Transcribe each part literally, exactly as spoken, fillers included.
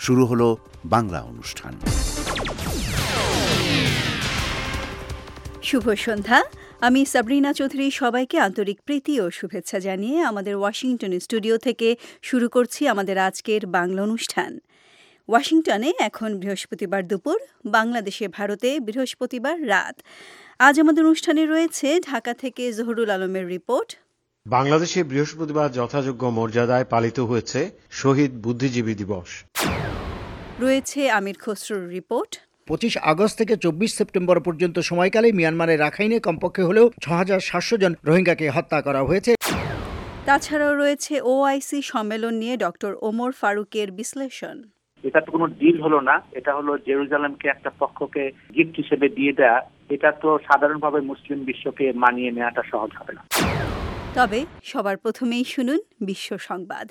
শুরু হলো বাংলা অনুষ্ঠান। শুভ সন্ধ্যা। আমি সাবরিনা চৌধুরী সবাইকে আন্তরিক প্রীতি ও শুভেচ্ছা জানিয়ে আমাদের ওয়াশিংটন স্টুডিও থেকে শুরু করছি আমাদের আজকের বাংলা অনুষ্ঠান। ওয়াশিংটনে এখন বৃহস্পতিবার দুপুর, বাংলাদেশে ভারতে বৃহস্পতিবার রাত। আজ আমাদের অনুষ্ঠানে রয়েছে ঢাকা থেকে জহুরুল আলমের রিপোর্ট। বাংলাদেশে বৃহস্পতিবার যথাযোগ্য মর্যাদায় পালিত হয়েছে শহীদ বুদ্ধিজীবী দিবস। রয়েছে আমির খসরুর রিপোর্ট। পঁচিশ আগস্ট থেকে চব্বিশ সেপ্টেম্বর পর্যন্ত সময়কালে মিয়ানমারের রাখাইনে কমপক্ষে হলেও ছ হাজার সাতশো জন রোহিঙ্গাকে হত্যা করা হয়েছে। তাছাড়াও রয়েছে ওআইসি সম্মেলন নিয়ে ডক্টর ওমর ফারুকের বিশ্লেষণ। এটা তো কোনো ডিল হলো না, এটা হলো জেরুজালেমকে একটা পক্ষকে গিফট হিসেবে দিয়ে দেয়া। এটা তো সাধারণভাবে মুসলিম বিশ্বকে মানিয়ে নেওয়াটা সহজ হবে না। তবে সবার প্রথমেই শুনুন বিশ্ব সংবাদ।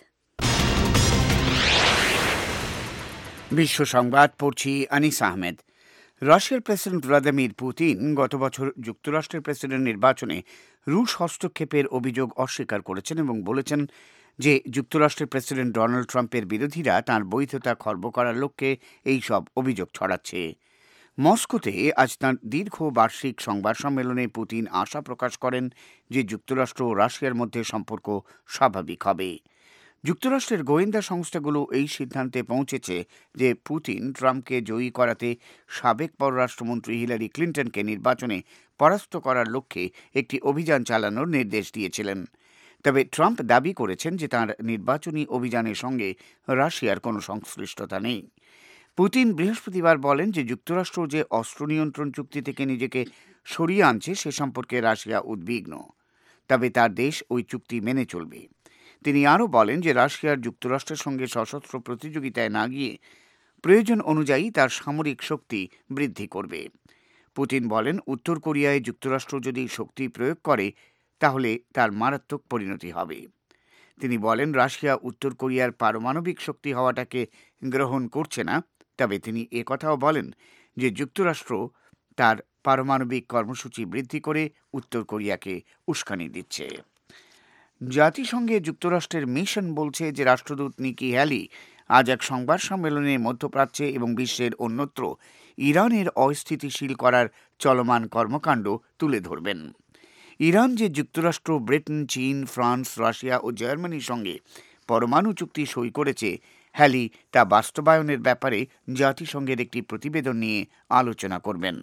বিশ্ব সংবাদ পড়ছি আনিস আহমেদ। রাশিয়ার প্রেসিডেন্ট ভ্লাদিমির পুতিন গত বছর যুক্তরাষ্ট্রের প্রেসিডেন্ট নির্বাচনে রুশ হস্তক্ষেপের অভিযোগ অস্বীকার করেছেন এবং বলেছেন যে যুক্তরাষ্ট্রের প্রেসিডেন্ট ডোনাল্ড ট্রাম্পের বিরোধীরা তাঁর বৈধতা খর্ব করার লক্ষ্যে এই সব অভিযোগ ছড়াচ্ছে। মস্কোতে আজ তাঁর দীর্ঘ বার্ষিক সংবাদ সম্মেলনে পুতিন আশা প্রকাশ করেন যে যুক্তরাষ্ট্র ও রাশিয়ার মধ্যে সম্পর্ক স্বাভাবিক হবে। যুক্তরাষ্ট্রের গোয়েন্দা সংস্থাগুলো এই সিদ্ধান্তে পৌঁছেছে যে পুতিন ট্রাম্পকে জয়ী করাতে সাবেক পররাষ্ট্রমন্ত্রী হিলারি ক্লিন্টনকে নির্বাচনে পরাস্ত করার লক্ষ্যে একটি অভিযান চালানোর নির্দেশ দিয়েছিলেন। তবে ট্রাম্প দাবি করেছেন যে তাঁর নির্বাচনী অভিযানের সঙ্গে রাশিয়ার কোনো সংশ্লিষ্টতা নেই। পুতিন বৃহস্পতিবার বলেন যে যুক্তরাষ্ট্র যে অস্ত্র নিয়ন্ত্রণ চুক্তি থেকে নিজেকে সরিয়ে আনছে সে সম্পর্কে রাশিয়া উদ্বিগ্ন, তবে তার দেশ ওই চুক্তি মেনে চলবে। তিনি আরও বলেন যে রাশিয়ার যুক্তরাষ্ট্রের সঙ্গে সশস্ত্র প্রতিযোগিতায় না গিয়ে প্রয়োজন অনুযায়ী তার সামরিক শক্তি বৃদ্ধি করবে। পুতিন বলেন, উত্তর কোরিয়ায় যুক্তরাষ্ট্র যদি শক্তি প্রয়োগ করে তাহলে তার মারাত্মক পরিণতি হবে। তিনি বলেন, রাশিয়া উত্তর কোরিয়ার পারমাণবিক শক্তি হওয়াটাকে গ্রহণ করছে না, তবে তিনি একথাও বলেন যে যুক্তরাষ্ট্র তার পারমাণবিক কর্মসূচি বৃদ্ধি করে উত্তর কোরিয়াকে উস্কানি দিচ্ছে। জাতিসংঘে যুক্তরাষ্ট্রের মিশন বলছে যে রাষ্ট্রদূত নিকি হ্যালি আজ এক সংবাদ সম্মেলনে মধ্যপ্রাচ্যে এবং বিশ্বের অন্যত্র ইরানের অস্থিতিশীল করার চলমান কর্মকাণ্ড তুলে ধরবেন। ইরান যে যুক্তরাষ্ট্র, ব্রিটেন, চীন, ফ্রান্স, রাশিয়া ও জার্মানির সঙ্গে পরমাণু চুক্তি সই করেছে, হ্যালি তা বাস্তবায়নের ব্যাপারে জাতিসংঘের একটি প্রতিবেদন নিয়ে আলোচনা করবেন।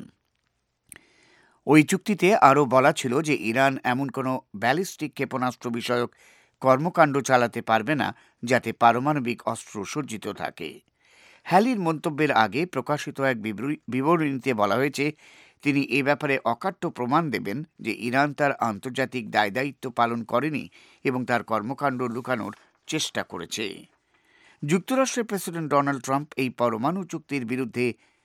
ওই চুক্তিতে আরও বলা ছিল যে ইরান এমন কোনো ব্যালিস্টিক ক্ষেপণাস্ত্র বিষয়ক কর্মকাণ্ড চালাতে পারবে না যাতে পারমাণবিক অস্ত্র সজ্জিত থাকে। হ্যালির মন্তব্যের আগে প্রকাশিত এক বিবরণীতে বলা হয়েছে তিনি এ ব্যাপারে অকাট্য প্রমাণ দেবেন যে ইরান তার আন্তর্জাতিক দায় দায়িত্ব পালন করেনি এবং তার কর্মকাণ্ড লুকানোর চেষ্টা করেছে। যুক্তরাষ্ট্রের প্রেসিডেন্ট ডোনাল্ড ট্রাম্প এই পরমাণু চুক্তির বিরুদ্ধে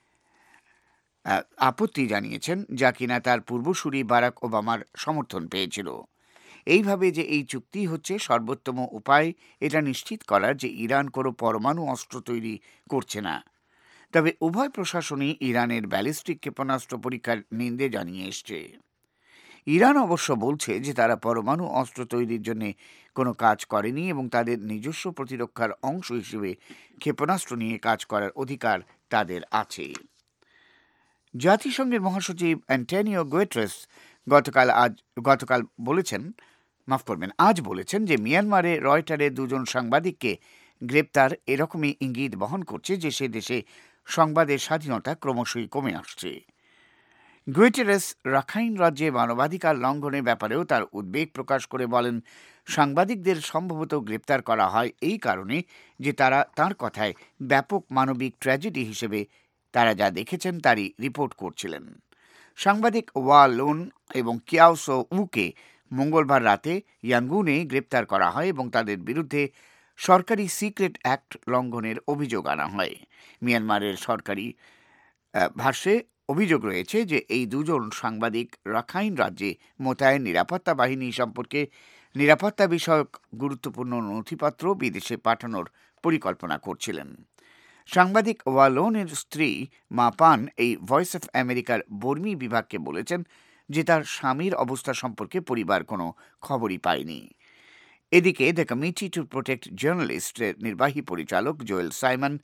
আপত্তি জানিয়েছেন, যা কিনা তার পূর্বসূরি বারাক ওবামার সমর্থন পেয়েছিল। এইভাবে যে এই চুক্তি হচ্ছে সর্বোত্তম উপায় এটা নিশ্চিত করার যে ইরান কোনো পরমাণু অস্ত্র তৈরি করছে না। তবে উভয় প্রশাসনই ইরানের ব্যালিস্টিক ক্ষেপণাস্ত্র পরীক্ষার নিন্দে জানিয়ে এসছে। ইরান অবশ্য বলছে যে তারা পরমাণু অস্ত্র তৈরির জন্য কোনো কাজ করেনি এবং তাদের নিজস্ব প্রতিরক্ষার অংশ হিসেবে ক্ষেপণাস্ত্র নিয়ে কাজ করার অধিকার তাদের আছে। জাতিসংঘের মহাসচিব অ্যান্টোনিও গুতেরেস গতকাল আজ গতকাল বলেছেন মাফ করবেন আজ বলেছেন যে মিয়ানমারে রয়টারের দুজন সাংবাদিককে গ্রেপ্তার এরকমই ইঙ্গিত বহন করছে যে সে দেশে সংবাদের স্বাধীনতা ক্রমশই কমে আসছে। গুতেরেস রাখাইন রাজ্যে মানবাধিকার লঙ্ঘনের ব্যাপারেও তার উদ্বেগ প্রকাশ করে বলেন, সাংবাদিকদের সম্ভবত গ্রেপ্তার করা হয় এই কারণে যে তারা তার কথায় ব্যাপক মানবিক ট্র্যাজেডি হিসেবে তারা যা দেখেছেন তারই রিপোর্ট করছিলেন। সাংবাদিক ওয়া লোন এবং কিয়াওসো উকে মঙ্গলবার রাতে ইয়াঙ্গুনে গ্রেপ্তার করা হয় এবং তাদের বিরুদ্ধে সরকারি সিক্রেট অ্যাক্ট লঙ্ঘনের অভিযোগ আনা হয়। মিয়ানমারের সরকারি ভাষ্যে অভিযোগ রয়েছে যে এই দুজন সাংবাদিক রাখাইন রাজ্যে মোতায়েন নিরাপত্তা বাহিনী সম্পর্কে নিরাপত্তা বিষয়ক গুরুত্বপূর্ণ নথিপত্র বিদেশে পাঠানোর পরিকল্পনা করছিলেন। সাংবাদিক ওয়ালোনের স্ত্রী মা পান এই ভয়েস অফ আমেরিকার বর্মী বিভাগকে বলেছেন যে তার স্বামীর অবস্থা সম্পর্কে পরিবার কোনো খবরই পায়নি। এদিকে দ্য কমিটি টু প্রোটেক্ট জার্নালিস্টের নির্বাহী পরিচালক জোয়েল সাইমন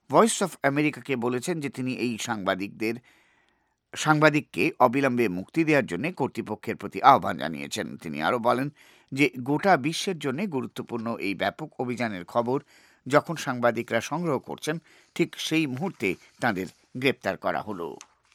ভয়েস অফ আমেরিকাকে বলেছেন যে তিনি এই সাংবাদিকদের সাংবাদিককে অবিলম্বে মুক্তি দেওয়ার জন্য কর্তৃপক্ষের প্রতি আহ্বান জানিয়েছেন। তিনি আরও বলেন যে গোটা বিশ্বের জন্য গুরুত্বপূর্ণ এই ব্যাপক অভিযানের খবর যখন সাংবাদিকরা সংগ্রহ করছেন, ঠিক সেই মুহূর্তে তাঁদের গ্রেপ্তার করা হলো।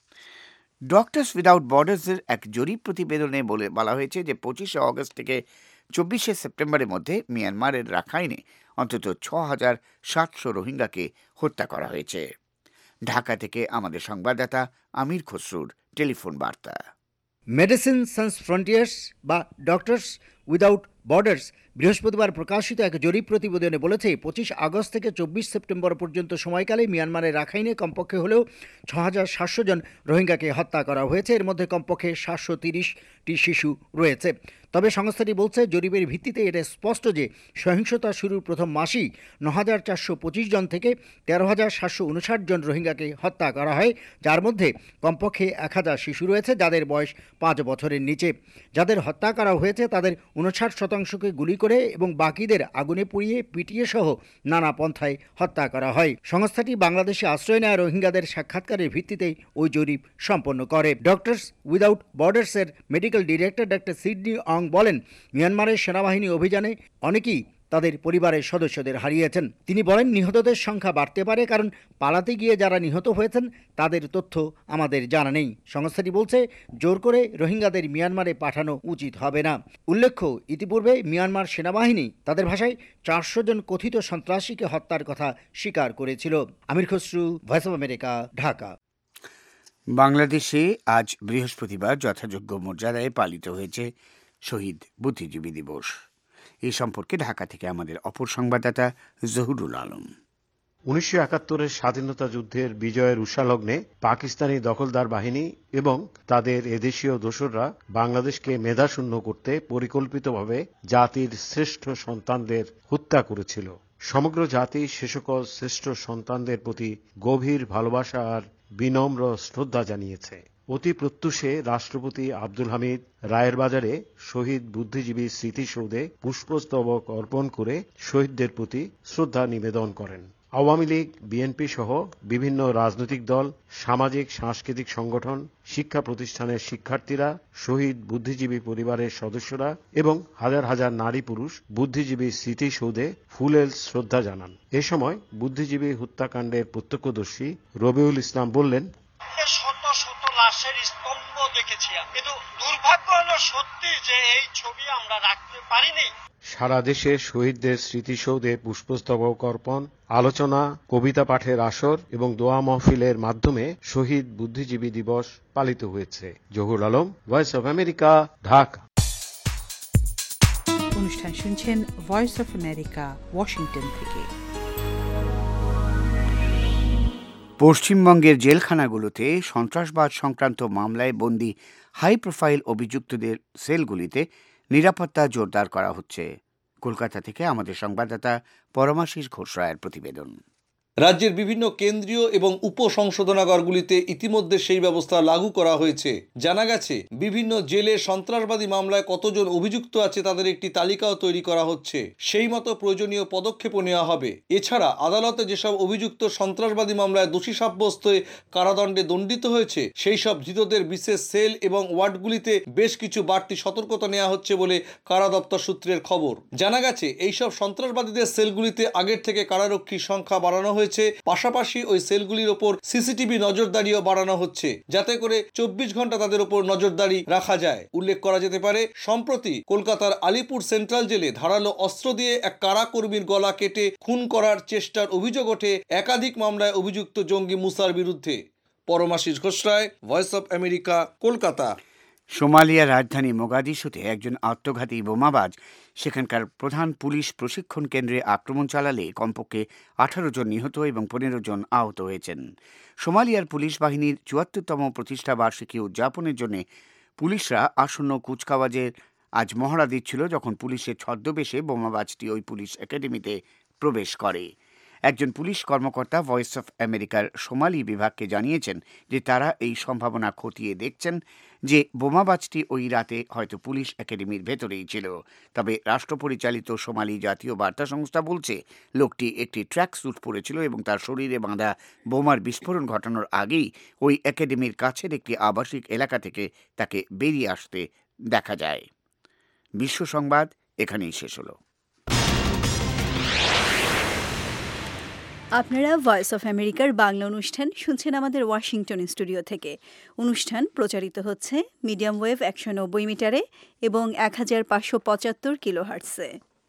ডক্টরস উইদাউট বর্ডার্সের এক জরিপ প্রতিবেদনে বলে বলা হয়েছে যে পঁচিশে অগস্ট থেকে চব্বিশে সেপ্টেম্বরের মধ্যে মিয়ানমারের রাখাইনে অন্তত ছ হাজার সাতশো রোহিঙ্গাকে হত্যা করা হয়েছে। ঢাকা থেকে আমাদের সংবাদদাতা আমির খসরুর টেলিফোন বার্তা। মেডিসিন সান্স ফ্রন্টিয়ার্স বা ডক্টরস উইদাউট বর্ডার্স বৃহস্পতিবার প্রকাশিত এক জরিপ প্রতিবেদনে বলেছে পঁচিশ আগস্ট থেকে চব্বিশ সেপ্টেম্বর পর্যন্ত সময়কালে মিয়ানমারের রাখাইনে কমপক্ষে হলেও ছ হাজার সাতশো জন রোহিঙ্গাকে হত্যা করা হয়েছে। এর মধ্যে কমপক্ষে সাতশো তিরিশটি শিশু রয়েছে। তবে সংস্থাটি বলছে জরিপের ভিত্তিতে এটা স্পষ্ট যে সহিংসতা শুরুর প্রথম মাসেই ন হাজার চারশো পঁচিশ জন থেকে তেরো হাজার সাতশো উনষাট জন রোহিঙ্গাকে হত্যা করা হয়, যার মধ্যে কমপক্ষে এক হাজার শিশু রয়েছে যাদের বয়স পাঁচ বছরের নিচে। যাদের হত্যা করা হয়েছে তাদের উনষাট শতাংশকে গুলি করে এবং বাকিদের আগুনে পুড়িয়ে পিটিয়ে সহ নানা পন্থায় হত্যা করা হয়। সংস্থাটি বাংলাদেশে আশ্রয় নেওয়া রোহিঙ্গাদের সাক্ষাৎকারের ভিত্তিতেই ওই জরিপ সম্পন্ন করে। ডক্টরস উইদাউট বর্ডার্সের medical director doctor Sidney Aung বলেন, মিয়ানমারের সেনাবাহিনী অভিযানে অনেকেই তাদের পরিবারের সদস্যদের হারিয়েছেন। তিনি বলেন, নিহতদের সংখ্যা বাড়তে পারে কারণ পালাতে গিয়ে যারা নিহত হয়েছেন তাদের তথ্য আমাদের জানা নেই। সংস্থাটি বলছে জোর করে রোহিঙ্গাদের মিয়ানমারে পাঠানো উচিত হবে না। উল্লেখ্য, ইতিপূর্বে মিয়ানমার সেনাবাহিনী তাদের ভাষায় চারশো জন কথিত সন্ত্রাসীকে হত্যার কথা স্বীকার করেছিল। Amir Khasru, Voice of America, Dhaka. বাংলাদেশে আজ বৃহস্পতিবার যথাযোগ্য মর্যাদায় পালিত হয়েছে শহীদ বুদ্ধিজীবী দিবস। এই সম্পর্কে ঢাকা থেকে আমাদের অপর সংবাদদাতা জহুরুল আলম। উনিশশো একাত্তরের স্বাধীনতা যুদ্ধের বিজয়ের উষালগ্নে পাকিস্তানি দখলদার বাহিনী এবং তাদের এদেশীয় দোসররা বাংলাদেশকে মেধাশূন্য করতে পরিকল্পিতভাবে জাতির শ্রেষ্ঠ সন্তানদের হত্যা করেছিল। সমগ্র জাতি সে সকল শ্রেষ্ঠ সন্তানদের প্রতি গভীর ভালোবাসা আর বিনম্র শ্রদ্ধা জানিয়েছে। অতি প্রত্যুষে রাষ্ট্রপতি আব্দুল হামিদ রায়ের বাজারে শহীদ বুদ্ধিজীবী স্মৃতিসৌধে পুষ্পস্তবক অর্পণ করে শহীদদের প্রতি শ্রদ্ধা নিবেদন করেন। আওয়ামী লীগ, বিএনপি সহ বিভিন্ন রাজনৈতিক দল, সামাজিক সাংস্কৃতিক সংগঠন, শিক্ষা প্রতিষ্ঠানের শিক্ষার্থীরা, শহীদ বুদ্ধিজীবী পরিবারের সদস্যরা এবং হাজার হাজার নারী পুরুষ বুদ্ধিজীবী স্মৃতিসৌধে ফুলের শ্রদ্ধা জানান। এ সময় বুদ্ধিজীবী হত্যাকাণ্ডের প্রত্যক্ষদর্শী রবিউল ইসলাম বললেন, শত শত লাশের স্তম্ভ দেখেছি, কিন্তু দুর্ভাগ্য হলো সত্যি যে এই ছবি আমরা রাখতে পারিনি। সারা দেশে শহীদদের স্মৃতিসৌধে পুষ্পস্তবক অর্পণ, আলোচনা, কবিতা পাঠের আসর এবং দোয়া মাহফিলের মাধ্যমে শহীদ বুদ্ধিজীবী দিবস পালিত হয়েছে। Zahur Alam, Voice of America, Dhaka. অনুষ্ঠান শুনছেন ভয়েস অফ আমেরিকা, ওয়াশিংটন থেকে। পশ্চিমবঙ্গের জেলখানাগুলোতে সন্ত্রাসবাদ সংক্রান্ত মামলায় বন্দী হাই প্রোফাইল অভিযুক্তদের সেলগুলিতে নিরাপত্তা জোরদার করা হচ্ছে। কলকাতা থেকে আমাদের সংবাদদাতা পরমাশিস ঘোষ রায়ের প্রতিবেদন। রাজ্যের বিভিন্ন কেন্দ্রীয় এবং উপসংশোধনাগারগুলিতে ইতিমধ্যে সেই ব্যবস্থা লাগু করা হয়েছে। জানা গেছে, বিভিন্ন জেলে সন্ত্রাসবাদী মামলায় কতজন অভিযুক্ত আছে তাদের একটি তালিকাও তৈরি করা হচ্ছে। সেই মতো প্রয়োজনীয় পদক্ষেপও নেওয়া হবে। এছাড়া আদালতে যেসব অভিযুক্ত সন্ত্রাসবাদী মামলায় দোষী সাব্যস্ত হয়ে কারাদণ্ডে দণ্ডিত হয়েছে সেই সব ধৃতদের বিশেষ সেল এবং ওয়ার্ডগুলিতে বেশ কিছু বাড়তি সতর্কতা নেওয়া হচ্ছে বলে কারা দপ্তর সূত্রের খবর। জানা গেছে, এইসব সন্ত্রাসবাদীদের সেলগুলিতে আগের থেকে কারারক্ষীর সংখ্যা বাড়ানো হয়েছে। পাশাপাশি ওই সেলগুলির ওপর সিসিটিভি নজরদারিও বাড়ানো হচ্ছে, যাতে করে চব্বিশ ঘন্টা তাদের ওপর নজরদারি রাখা যায়। উল্লেখ করা যেতে পারে, সম্প্রতি কলকাতার আলিপুর সেন্ট্রাল জেলে ধারালো অস্ত্র দিয়ে এক কারা কর্মীর গলা কেটে খুন করার চেষ্টার অভিযোগ ওঠে একাধিক মামলায় অভিযুক্ত জঙ্গি মুসার বিরুদ্ধে। Paramashis Ghosh Roy, Voice of America, Kolkata. সোমালিয়ার রাজধানী মোগাদিশুতে একজন আত্মঘাতী বোমাবাজ সেখানকার প্রধান পুলিশ প্রশিক্ষণ কেন্দ্রে আক্রমণ চালালে কমপক্ষে আঠারো জন নিহত এবং পনেরো জন আহত হয়েছেন। সোমালিয়ার পুলিশ বাহিনীর চুয়াত্তরতম প্রতিষ্ঠা বার্ষিকী উদযাপনের জন্য পুলিশরা আসন্ন কুচকাওয়াজের আজ মহড়া দিচ্ছিল, যখন পুলিশের ছদ্মবেশে বোমাবাজটি ওই পুলিশ একাডেমিতে প্রবেশ করে। একজন পুলিশ কর্মকর্তা ভয়েস অফ আমেরিকার সোমালি বিভাগকে জানিয়েছেন যে তারা এই সম্ভাবনা খতিয়ে দেখছেন যে বোমাবাজটি ওই রাতে হয়তো পুলিশ একাডেমির ভেতরেই ছিল। তবে রাষ্ট্র পরিচালিত সোমালি জাতীয় বার্তা সংস্থা বলছে লোকটি একটি ট্র্যাক স্যুট পরেছিল এবং তার শরীরে বাঁধা বোমার বিস্ফোরণ ঘটানোর আগেই ওই একাডেমির কাছের একটি আবাসিক এলাকা থেকে তাকে বেরিয়ে আসতে দেখা যায়। বিশ্ব সংবাদ এখানেই শেষ হলো। আপনারা ভয়েস অফ আমেরিকার বাংলা অনুষ্ঠান শুনছেন আমাদের ওয়াশিংটন স্টুডিও থেকে। অনুষ্ঠান প্রচারিত হচ্ছে মিডিয়াম ওয়েভ একশো নব্বই মিটারে এবং এক হাজার পাঁচশো পঁচাত্তর কিলো হার্টসে।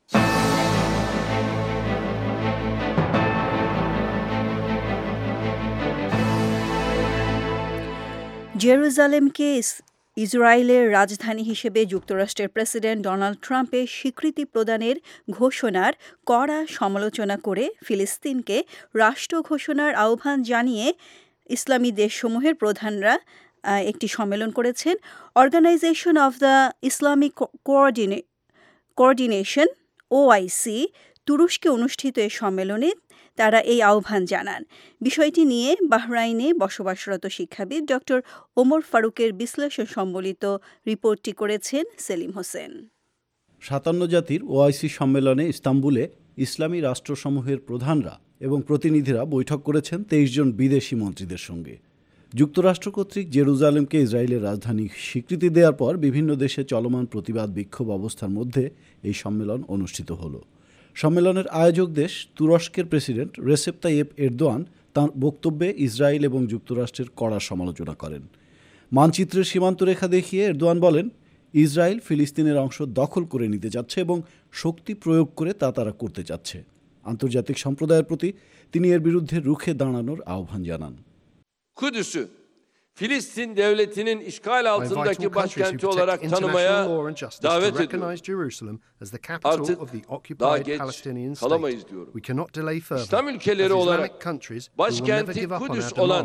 জেরুজালেমকে ইসরায়েলের রাজধানী হিসেবে যুক্তরাষ্ট্রের প্রেসিডেন্ট ডোনাল্ড ট্রাম্পের স্বীকৃতি প্রদানের ঘোষণার কড়া সমালোচনা করে ফিলিস্তিনকে রাষ্ট্র ঘোষণার আহ্বান জানিয়ে ইসলামী দেশসমূহের প্রধানরা একটি সম্মেলন করেছেন। Organization of the Islamic coordina coordination OIC তুরস্কে অনুষ্ঠিত এই সম্মেলনে তারা এই আহ্বান জানান। বিষয়টি নিয়ে বাহরাইনে বসবাসরত শিক্ষাবিদ ডক্টর ওমর ফারুকের বিশ্লেষণ সম্বলিত রিপোর্টটি করেছেন সেলিম হোসেন। সাতান্ন জাতির ওআইসি সম্মেলনে ইস্তাম্বুলে ইসলামী রাষ্ট্রসমূহের প্রধানরা এবং প্রতিনিধিরা বৈঠক করেছেন তেইশ জন বিদেশি মন্ত্রীদের সঙ্গে। যুক্তরাষ্ট্র কর্তৃক জেরুজালেমকে ইসরায়েলের রাজধানী স্বীকৃতি দেওয়ার পর বিভিন্ন দেশে চলমান প্রতিবাদ বিক্ষোভ অবস্থার মধ্যে এই সম্মেলন অনুষ্ঠিত হলো। সম্মেলনের আয়োজক দেশ তুরস্কের প্রেসিডেন্ট রেসেপ তাইয়েপ এরদোয়ান তাঁর বক্তব্যে ইসরায়েল এবং যুক্তরাষ্ট্রের কড়া সমালোচনা করেন। মানচিত্রের সীমান্তরেখা দেখিয়ে এরদোয়ান বলেন, ইসরায়েল ফিলিস্তিনের অংশ দখল করে নিতে যাচ্ছে এবং শক্তি প্রয়োগ করে তা তারা করতে চাচ্ছে। আন্তর্জাতিক সম্প্রদায়ের প্রতি তিনি এর বিরুদ্ধে রুখে দাঁড়ানোর আহ্বান জানান। Kudüs'ü Filistin devletinin işgal altındaki başkenti olarak tanımaya davet ediyorum. Artık daha geç kalamayız diyorum. İslam ülkeleri olarak başkenti Kudüs olan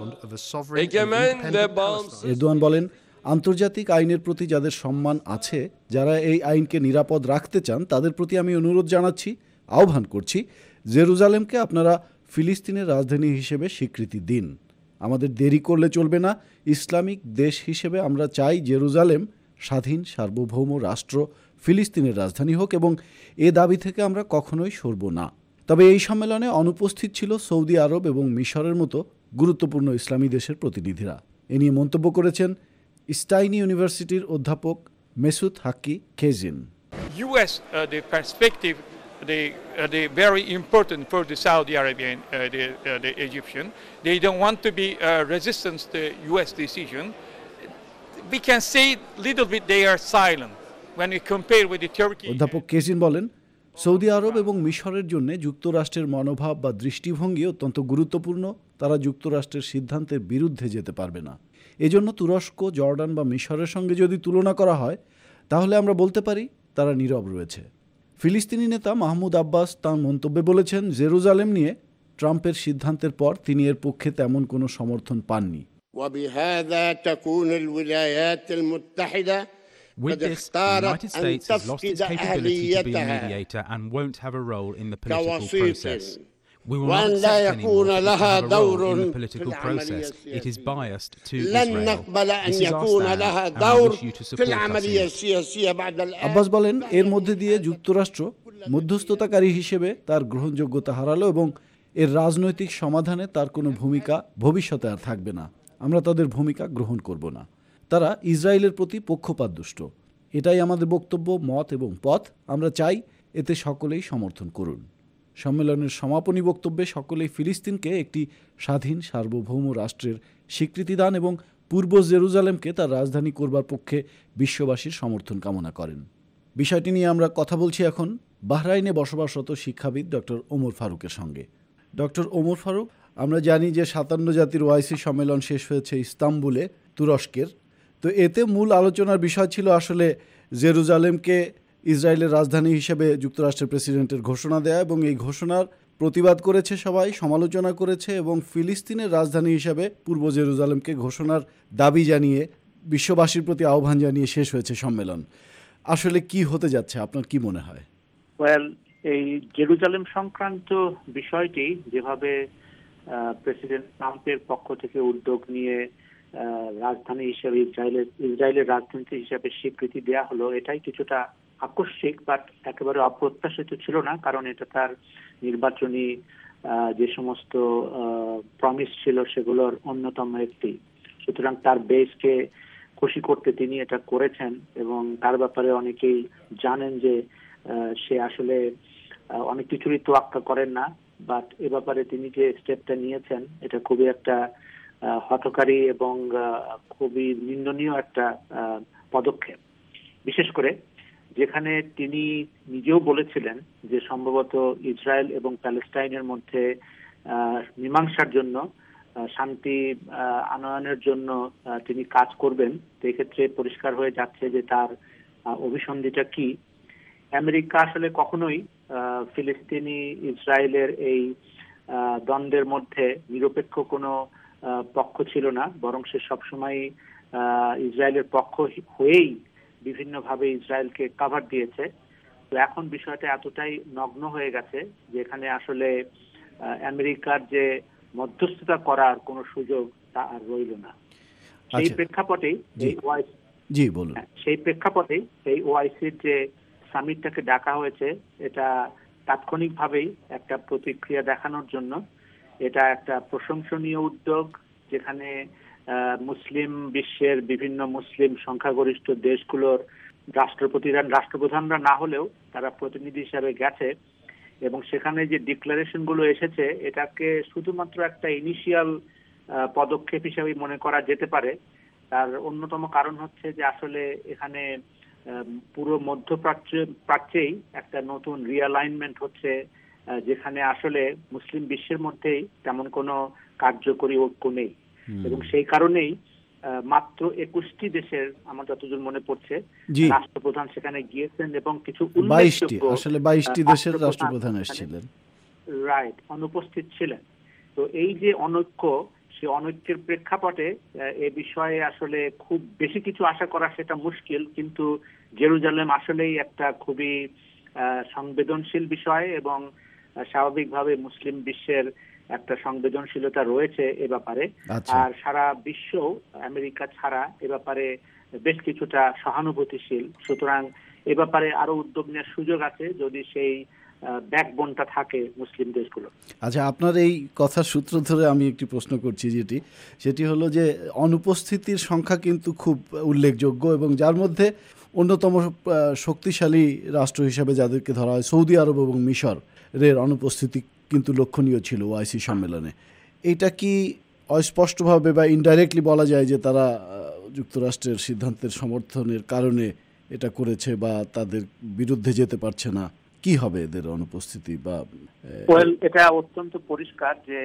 egemen ve bağımsız... Erdogan বলেন, আন্তর্জাতিক আইনের প্রতি যাদের সম্মান আছে, যারা এই আইনকে নিরাপদ রাখতে চান, তাদের প্রতি আমি অনুরোধ জানাচ্ছি, আহ্বান করছি, জেরুজালেমকে আপনারা ফিলিস্তিনের রাজধানী হিসেবে স্বীকৃতি দিন। আমাদের দেরি করলে চলবে না। ইসলামিক দেশ হিসেবে আমরা চাই জেরুজালেম স্বাধীন সার্বভৌম রাষ্ট্র ফিলিস্তিনের রাজধানী হোক এবং এ দাবি থেকে আমরা কখনোই সরব না। তবে এই সম্মেলনে অনুপস্থিত ছিল সৌদি আরব এবং মিশরের মতো গুরুত্বপূর্ণ ইসলামী দেশের প্রতিনিধিরা। এ নিয়ে মন্তব্য করেছেন স্টাইনি ইউনিভার্সিটির অধ্যাপক Mesut Hakki Casin. US the perspective The, uh, the very important for the Saudi Arabian, uh, the, uh, the Egyptian. They don't want to be uh, resistance to U S decision. We can say little bit they are silent when we compare with the Turkey. অধ্যাপক Casin বলেন, সৌদি আরব এবং মিশরের জন্য যুক্তরাষ্ট্রের মনোভাব বা দৃষ্টিভঙ্গি অত্যন্ত গুরুত্বপূর্ণ। তারা যুক্তরাষ্ট্রের সিদ্ধান্তের বিরুদ্ধে যেতে পারবে না। এজন্য তুরস্ক, জর্ডান বা মিশরের সঙ্গে যদি তুলনা করা হয়, তাহলে আমরা বলতে পারি তারা নীরব রয়েছে। ফিলিস্তিনি নেতা মাহমুদ আব্বাস তাঁর মন্তব্যে বলেছেন, জেরুজালেম নিয়ে ট্রাম্পের সিদ্ধান্তের পর তিনি এর পক্ষে তেমন কোনো সমর্থন পাননি। With this, the United States has lost its capability to be a mediator and won't have a role in the political process. We will not accept anymore to have a role in the political process. It is biased to Israel. This is our stand, and I wish you to support us. Abbas বলেন, এর মধ্যে দিয়ে যুক্তরাষ্ট্র মধ্যস্থতাকারী হিসেবে তার গ্রহণযোগ্যতা হারালো এবং এর রাজনৈতিক সমাধানে তার কোনো ভূমিকা ভবিষ্যতে আর থাকবে না। আমরা তাদের ভূমিকা গ্রহণ করব না। তারা ইসরায়েলের প্রতি পক্ষপাতদুষ্ট। এটাই আমাদের বক্তব্য, মত এবং পথ। আমরা চাই এতে সকলেই সমর্থন করুন। সম্মেলনের সমাপনী বক্তব্যে সকলেই ফিলিস্তিনকে একটি স্বাধীন সার্বভৌম রাষ্ট্রের স্বীকৃতি দান এবং পূর্ব জেরুজালেমকে তার রাজধানী করবার পক্ষে বিশ্ববাসীর সমর্থন কামনা করেন। বিষয়টি নিয়ে আমরা কথা বলছি এখন বাহরাইনে বসবাসরত শিক্ষাবিদ ডক্টর ওমর ফারুকের সঙ্গে। ডক্টর ওমর ফারুক, আমরা জানি যে সাতান্ন জাতির ওআইসি সম্মেলন শেষ হয়েছে ইস্তাম্বুলে, তুরস্কের। তো এতে মূল আলোচনার বিষয় ছিল আসলে জেরুজালেমকে ইসরায়েলের রাজধানী হিসেবে যুক্তরাষ্ট্রের প্রেসিডেন্টের ঘোষণা দেয়া এবং এই ঘোষণার প্রতিবাদ করেছে সবাই, সমালোচনা করেছে এবং ফিলিস্তিনের রাজধানী হিসেবে পূর্ব জেরুজালেমকে ঘোষণার দাবি জানিয়ে বিশ্ববাসীর প্রতি আহ্বান জানিয়ে শেষ হয়েছে সম্মেলন। আসলে কি হতে যাচ্ছে, আপনার কি মনে হয়? ওয়েল, এই জেরুজালেম সংক্রান্ত বিষয়টি যেভাবে প্রেসিডেন্ট ট্রাম্পের পক্ষ থেকে উদ্যোগ নিয়ে রাজধানী হিসেবে ইসরায়েলের ইসরায়েলের রাজধানী হিসেবে স্বীকৃতি দেওয়া হলো, এটাই কিছুটা আকস্মিক বাট একেবারে অপ্রত্যাশিত ছিল না, কারণ এটা তার নির্বাচনী যে সমস্ত প্রমিস ছিল সেগুলোর অন্যতম একটি। সুতরাং তার বেসকে খুশি করতে তিনি এটা করেছেন এবং তার ব্যাপারে অনেকেই জানেন যে সে আসলে অনেক কিছুরই তোয়াক্কা করেন না, বাট এ ব্যাপারে তিনি যে স্টেপটা নিয়েছেন এটা খুবই একটা হঠকারী এবং খুবই নিন্দনীয় একটা পদক্ষেপ, বিশেষ করে যেখানে তিনি নিজেও বলেছিলেন যে সম্ভবত ইসরায়েল এবং প্যালেস্টাইনের মধ্যে মীমাংসার জন্য, শান্তি আনয়নের জন্য তিনি কাজ করবেন। এক্ষেত্রে পরিষ্কার হয়ে যাচ্ছে যে তার অভিসন্ধিটা কি। আমেরিকা আসলে কখনোই ফিলিস্তিনি ইসরায়েলের এই দ্বন্দ্বের মধ্যে নিরপেক্ষ কোনো পক্ষ ছিল না, বরং সে সবসময় ইসরায়েলের পক্ষ হয়েই বিভিন্নভাবে ইসরায়েলকে কাভার দিয়েছে। তো এখন বিষয়টা এতটাই নগ্ন হয়ে গেছে যে এখানে আসলে আমেরিকার যে মধ্যস্থতা করার কোনো সুযোগ তা আর রইল না। সেই প্রেক্ষাপটেই জি বলুন সেই প্রেক্ষাপটেই এই ওআইসির যে সামিটটাকে ডাকা হয়েছে এটা তাৎক্ষণিকভাবেই একটা প্রতিক্রিয়া দেখানোর জন্য। এটা একটা প্রশংসনীয় উদ্যোগ, যেখানে মুসলিম বিশ্বের বিভিন্ন মুসলিম সংখ্যাগরিষ্ঠ দেশগুলোর রাষ্ট্রপতিরা রাষ্ট্রপ্রধানরা না হলেও তারা প্রতিনিধি হিসাবে গেছে এবং সেখানে যে ডিক্লারেশন গুলো এসেছে এটাকে শুধুমাত্র একটা ইনিশিয়াল পদক্ষেপ হিসেবে মনে করা যেতে পারে। তার অন্যতম কারণ হচ্ছে যে আসলে এখানে পুরো মধ্যপ্রাচ্য প্রাচ্যেই একটা নতুন রিঅ্যালাইনমেন্ট হচ্ছে, যেখানে আসলে মুসলিম বিশ্বের মধ্যেই তেমন কোনো কার্যকরী ঐক্য নেই এবং সেই কারণেই মাত্র একুশটি দেশের, আমার যতদূর মনে পড়ছে, রাষ্ট্রপ্রধান সেখানে গিয়েছেন এবং কিছু বাইশটি আসলে বাইশটি দেশের রাষ্ট্রপ্রধান এসেছিলেন, রাইট, অনুপস্থিত ছিলেন। তো এই যে অনৈক্য, সে অনৈক্যের প্রেক্ষাপটে এ বিষয়ে আসলে খুব বেশি কিছু আশা করা সেটা মুশকিল, কিন্তু জেরুজালেম আসলেই একটা খুবই সংবেদনশীল বিষয় এবং স্বাভাবিকভাবে মুসলিম বিশ্বের একটা সংবেদনশীলতা রয়েছে এ ব্যাপারে। আর সারা বিশ্ব আমেরিকা ছাড়া এ ব্যাপারে বেশ কিছুটা সহানুভূতিশীল। সুতরাং এ ব্যাপারে আরো উদ্যোগ নেওয়ার সুযোগ আছে যদি সেই ব্যাকবোনটা থাকে মুসলিম দেশগুলো। আচ্ছা, আপনার এই কথার সূত্র ধরে আমি একটি প্রশ্ন করছি, যেটি সেটি হলো যে অনুপস্থিতির সংখ্যা কিন্তু খুব উল্লেখযোগ্য এবং যার মধ্যে অন্যতম শক্তিশালী রাষ্ট্র হিসাবে যাদেরকে ধরা হয় সৌদি আরব এবং মিশরের অনুপস্থিতি কিন্তু লক্ষণীয় ছিল ওআইসি সম্মেলনে। এটা কি অস্পষ্টভাবে বা ইনডাইরেক্টলি বলা যায় যে তারা যুক্তরাষ্ট্রের সিদ্ধান্তের সমর্থনের কারণে এটা করেছে বা তাদের বিরুদ্ধে যেতে পারছে না? কি হবে এদের অনুপস্থিতি? বা এটা অত্যন্ত পরিষ্কার যে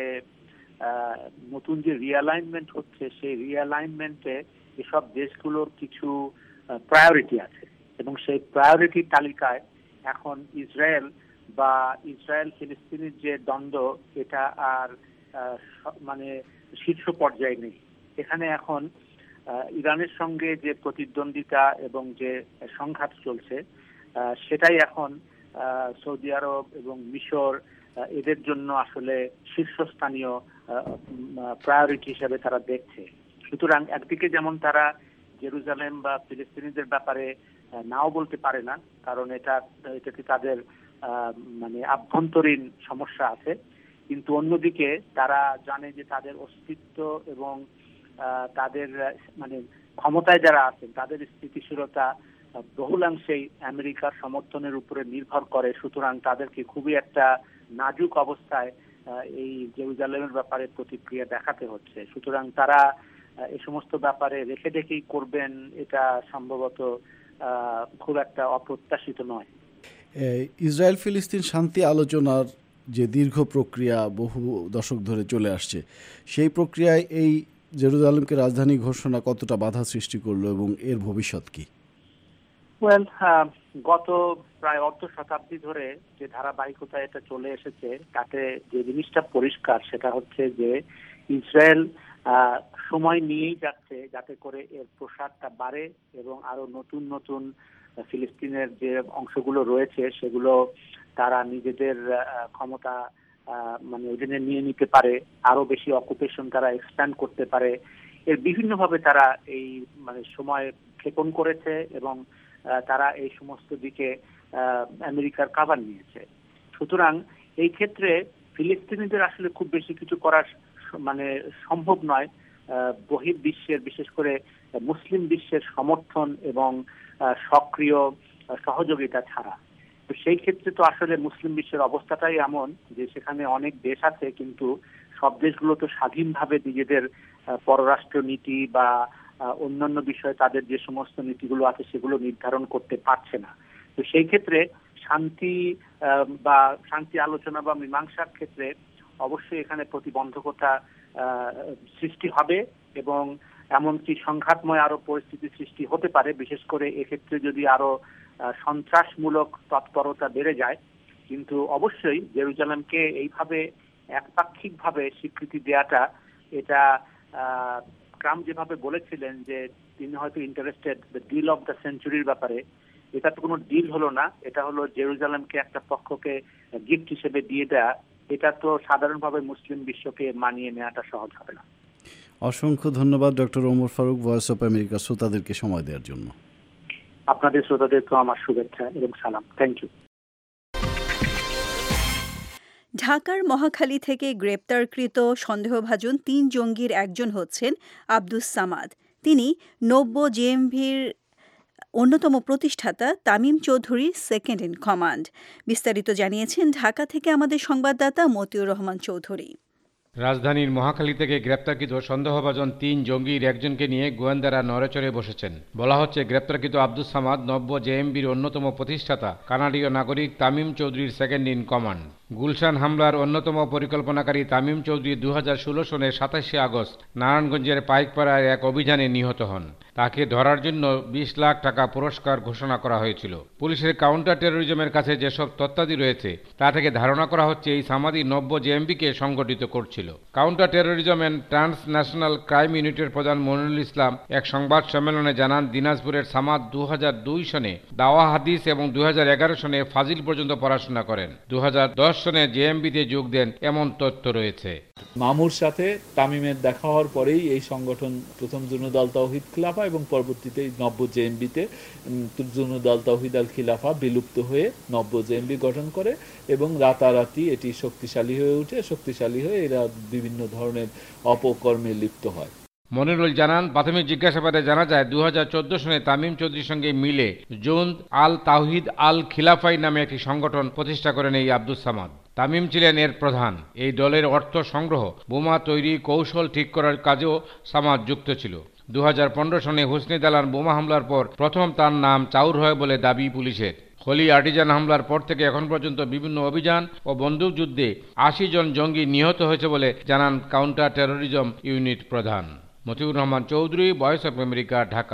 নতুন যে রিঅ্যালাইনমেন্ট হচ্ছে সেই রিঅ্যালাইনমেন্টে এসব দেশগুলোর কিছু প্রায়োরিটি আছে এবং সেই প্রায়োরিটি তালিকায় এখন ইসরায়েল বা ইসরায়েল ফিলিস্তিনের যে দ্বন্দ্ব এটা আর মানে শীর্ষ পর্যায়ে নেই। এখানে এখন ইরানের সঙ্গে যে প্রতিদ্বন্দ্বিতা এবং যে সংঘাত চলছে সেটাই এখন সৌদি আরব এবং মিশর এদের জন্য আসলে শীর্ষস্থানীয় প্রায়োরিটি হিসেবে তারা দেখছে। সুতরাং একদিকে যেমন তারা জেরুজালেম বা ফিলিস্তিনিদের ব্যাপারে নাও বলতে পারে না, কারণ এটা এটাতে তাদের মানে আভ্যন্তরীণ সমস্যা আছে, কিন্তু অন্যদিকে তারা জানে যে তাদের অস্তিত্ব এবং তাদের মানে ক্ষমতায় যারা আছেন তাদের স্থিতিশীলতা বহুলাংশেই আমেরিকার সমর্থনের উপরে নির্ভর করে। সুতরাং তাদেরকে খুবই একটা নাজুক অবস্থায় এই জেরুজালেমের ব্যাপারে প্রতিক্রিয়া দেখাতে হচ্ছে। সুতরাং তারা এই সমস্ত ব্যাপারে রেখে রেখেই করবেন, এটা সম্ভবত খুব একটা অপ্রত্যাশিত নয়। ইসরায়েল ফিলিস্তিন শান্তি আলোচনার যে দীর্ঘ প্রক্রিয়া বহু দশক ধরে চলে আসছে, সেই প্রক্রিয়ায় এই জেরুজালেমকে রাজধানী ঘোষণা কতটা বাধা সৃষ্টি করলো এবং এর ভবিষ্যৎ কি? ওয়েল, গত প্রায় অর্ধ শতাব্দী ধরে যে ধারাবাহিকতা এটা চলে এসেছে তাতে যে জিনিসটা পরিষ্কার সেটা হচ্ছে যে ইসরায়েল সময় নিয়েই যাচ্ছে যাতে করে এর প্রসারটা বাড়ে এবং আরো নতুন নতুন ফিলিস্তিনের যে অংশগুলো রয়েছে সেগুলো তারা নিজেদের ক্ষমতা মানে অধীনে নিয়ে নিতে পারে, আরো বেশি অকুপেশন তারা এক্সপ্যান্ড করতে পারে, এর বিভিন্নভাবে তারা এই মানে সময় ক্ষেপণ করেছে এবং তারা এই সমস্ত দিকে আমেরিকার কাভার নিয়েছে। সুতরাং এই ক্ষেত্রে ফিলিস্তিনিদের আসলে খুব বেশি কিছু করার মানে সম্ভব নয় বহির্বিশ্বের, বিশেষ করে মুসলিম বিশ্বের সমর্থন এবং সক্রিয় সহযোগিতা ছাড়া। তো সেই ক্ষেত্রে তো আসলে মুসলিম বিশ্বের অবস্থাটাই এমন যে সেখানে অনেক দেশ আছে, কিন্তু সব দেশগুলো তো স্বাধীনভাবে নিজেদের পররাষ্ট্র নীতি বা অন্যান্য বিষয়ে তাদের যে সমস্ত নীতিগুলো আছে সেগুলো নির্ধারণ করতে পারছে না। তো সেই ক্ষেত্রে শান্তি বা শান্তি আলোচনা বা মীমাংসার ক্ষেত্রে অবশ্যই এখানে প্রতিবন্ধকতা সৃষ্টি হবে এবং এমনকি সংঘাতময় আরো পরিস্থিতি সৃষ্টি হতে পারে, বিশেষ করে এক্ষেত্রে যদি আরো সন্ত্রাসমূলক তৎপরতা বেড়ে যায়। কিন্তু অবশ্যই জেরুজালেমকে এইভাবে একপাক্ষিকভাবে স্বীকৃতি দেওয়াটা, এটা ট্রাম্প যেভাবে বলেছিলেন যে তিনি হয়তো interested the deal of the সেঞ্চুরির ব্যাপারে, এটা তো কোনো ডিল হলো না, এটা হলো জেরুজালেমকে একটা পক্ষকে গিফট হিসেবে দিয়ে দেয়া। এটা তো সাধারণভাবে মুসলিম বিশ্বকে মানিয়ে নেওয়াটা সহজ হবে না। অসংখ্য ধন্যবাদ doctor Omar Faruk, Voice of America শ্রোতাদেরকে সময় দেওয়ার জন্য। আপনাদের শ্রোতাদেরকেও আমার শুভেচ্ছা এবং সালাম। Thank you. ঢাকার মহাখালী থেকে গ্রেপ্তারকৃত সন্দেহভাজন তিন জঙ্গির একজন হচ্ছেন আব্দুস সামাদ। তিনি নব্য জেএমভির অন্যতম প্রতিষ্ঠাতা তামিম চৌধুরীর সেকেন্ড ইন কমান্ড। বিস্তারিত জানিয়েছেন ঢাকা থেকে আমাদের সংবাদদাতা মতিউর রহমান চৌধুরী। রাজধানীর মহাখালী থেকে গ্রেপ্তারকৃত সন্দেহভাজন তিন জঙ্গির একজনকে নিয়ে গোয়েন্দারা নড়েচড়ে বসেছেন। বলা হচ্ছে গ্রেপ্তারকৃত আব্দুস সামাদ নব্য জেএমবির অন্যতম প্রতিষ্ঠাতা কানাডীয় নাগরিক তামিম চৌধুরীর সেকেন্ড ইন কমান্ড। গুলশান হামলার অন্যতম পরিকল্পনাকারী তামিম চৌধুরী দু হাজার ষোলো সনের সাতাশে আগস্ট নারায়ণগঞ্জের পাইকপাড়ায় এক অভিযানে নিহত হন। তাকে ধরার জন্য বিশ লাখ টাকা পুরস্কার ঘোষণা করা হয়েছিল। পুলিশের কাউন্টার টেরোরিজমের কাছে যেসব তথ্যাদি রয়েছে তা থেকে ধারণা করা হচ্ছে এই সামাদি নব্য জেএমবিকে সংগঠিত করছিল। Counter terrorism and transnational crime ইউনিটের প্রধান মনিরুল ইসলাম এক সংবাদ সম্মেলনে জানান, দিনাজপুরের সামাদ দু হাজার দুই সনে দাওয়া হাদিস এবং দু হাজার এগারো সনে ফাজিল পর্যন্ত পড়াশোনা করেন। দু হাজার দশ সনে জেএমবিতে যোগ দেন এমন তথ্য রয়েছে। মামুর সাথে তামিমের দেখা হওয়ার পরেই এই সংগঠন প্রথম জুনুদল তাওহিদ খিলাফা এবং পরবর্তীতে নব্য জেএমবিতে জুনুদল তাওহিদ আল খিলাফা বিলুপ্ত হয়ে নব্য জেএমবি গঠন করে এবং রাতারাতি এটি শক্তিশালী হয়ে ওঠে। শক্তিশালী হয়ে এরা বিভিন্ন ধরনের অপকর্মে লিপ্ত হয়। মনিরুল জানান, প্রাথমিক জিজ্ঞাসাবাদে জানা যায় দু হাজার চোদ্দ সনে তামিম চৌধুরীর সঙ্গে মিলে জুন্দ আল তাওহিদ আল খিলাফাই নামে একটি সংগঠন প্রতিষ্ঠা করেন এই আব্দুস সামাদ। তামিম ছিলেন এর প্রধান। এই দলের অর্থ সংগ্রহ, বোমা তৈরি, কৌশল ঠিক করার কাজেও সামাদ যুক্ত ছিল। দু হাজার পনেরো সনে হুসনি দালান বোমা হামলার পর প্রথম তার নাম চাউর হয় বলে দাবি পুলিশের। হোলি আর্টিজান হামলার পর থেকে এখন পর্যন্ত বিভিন্ন অভিযান ও বন্দুকযুদ্ধে আশি জন জঙ্গি নিহত হয়েছে বলে জানান কাউন্টার টেরোরিজম ইউনিট প্রধান। Motiur Rahman Chowdhury, Voice of America, Dhaka.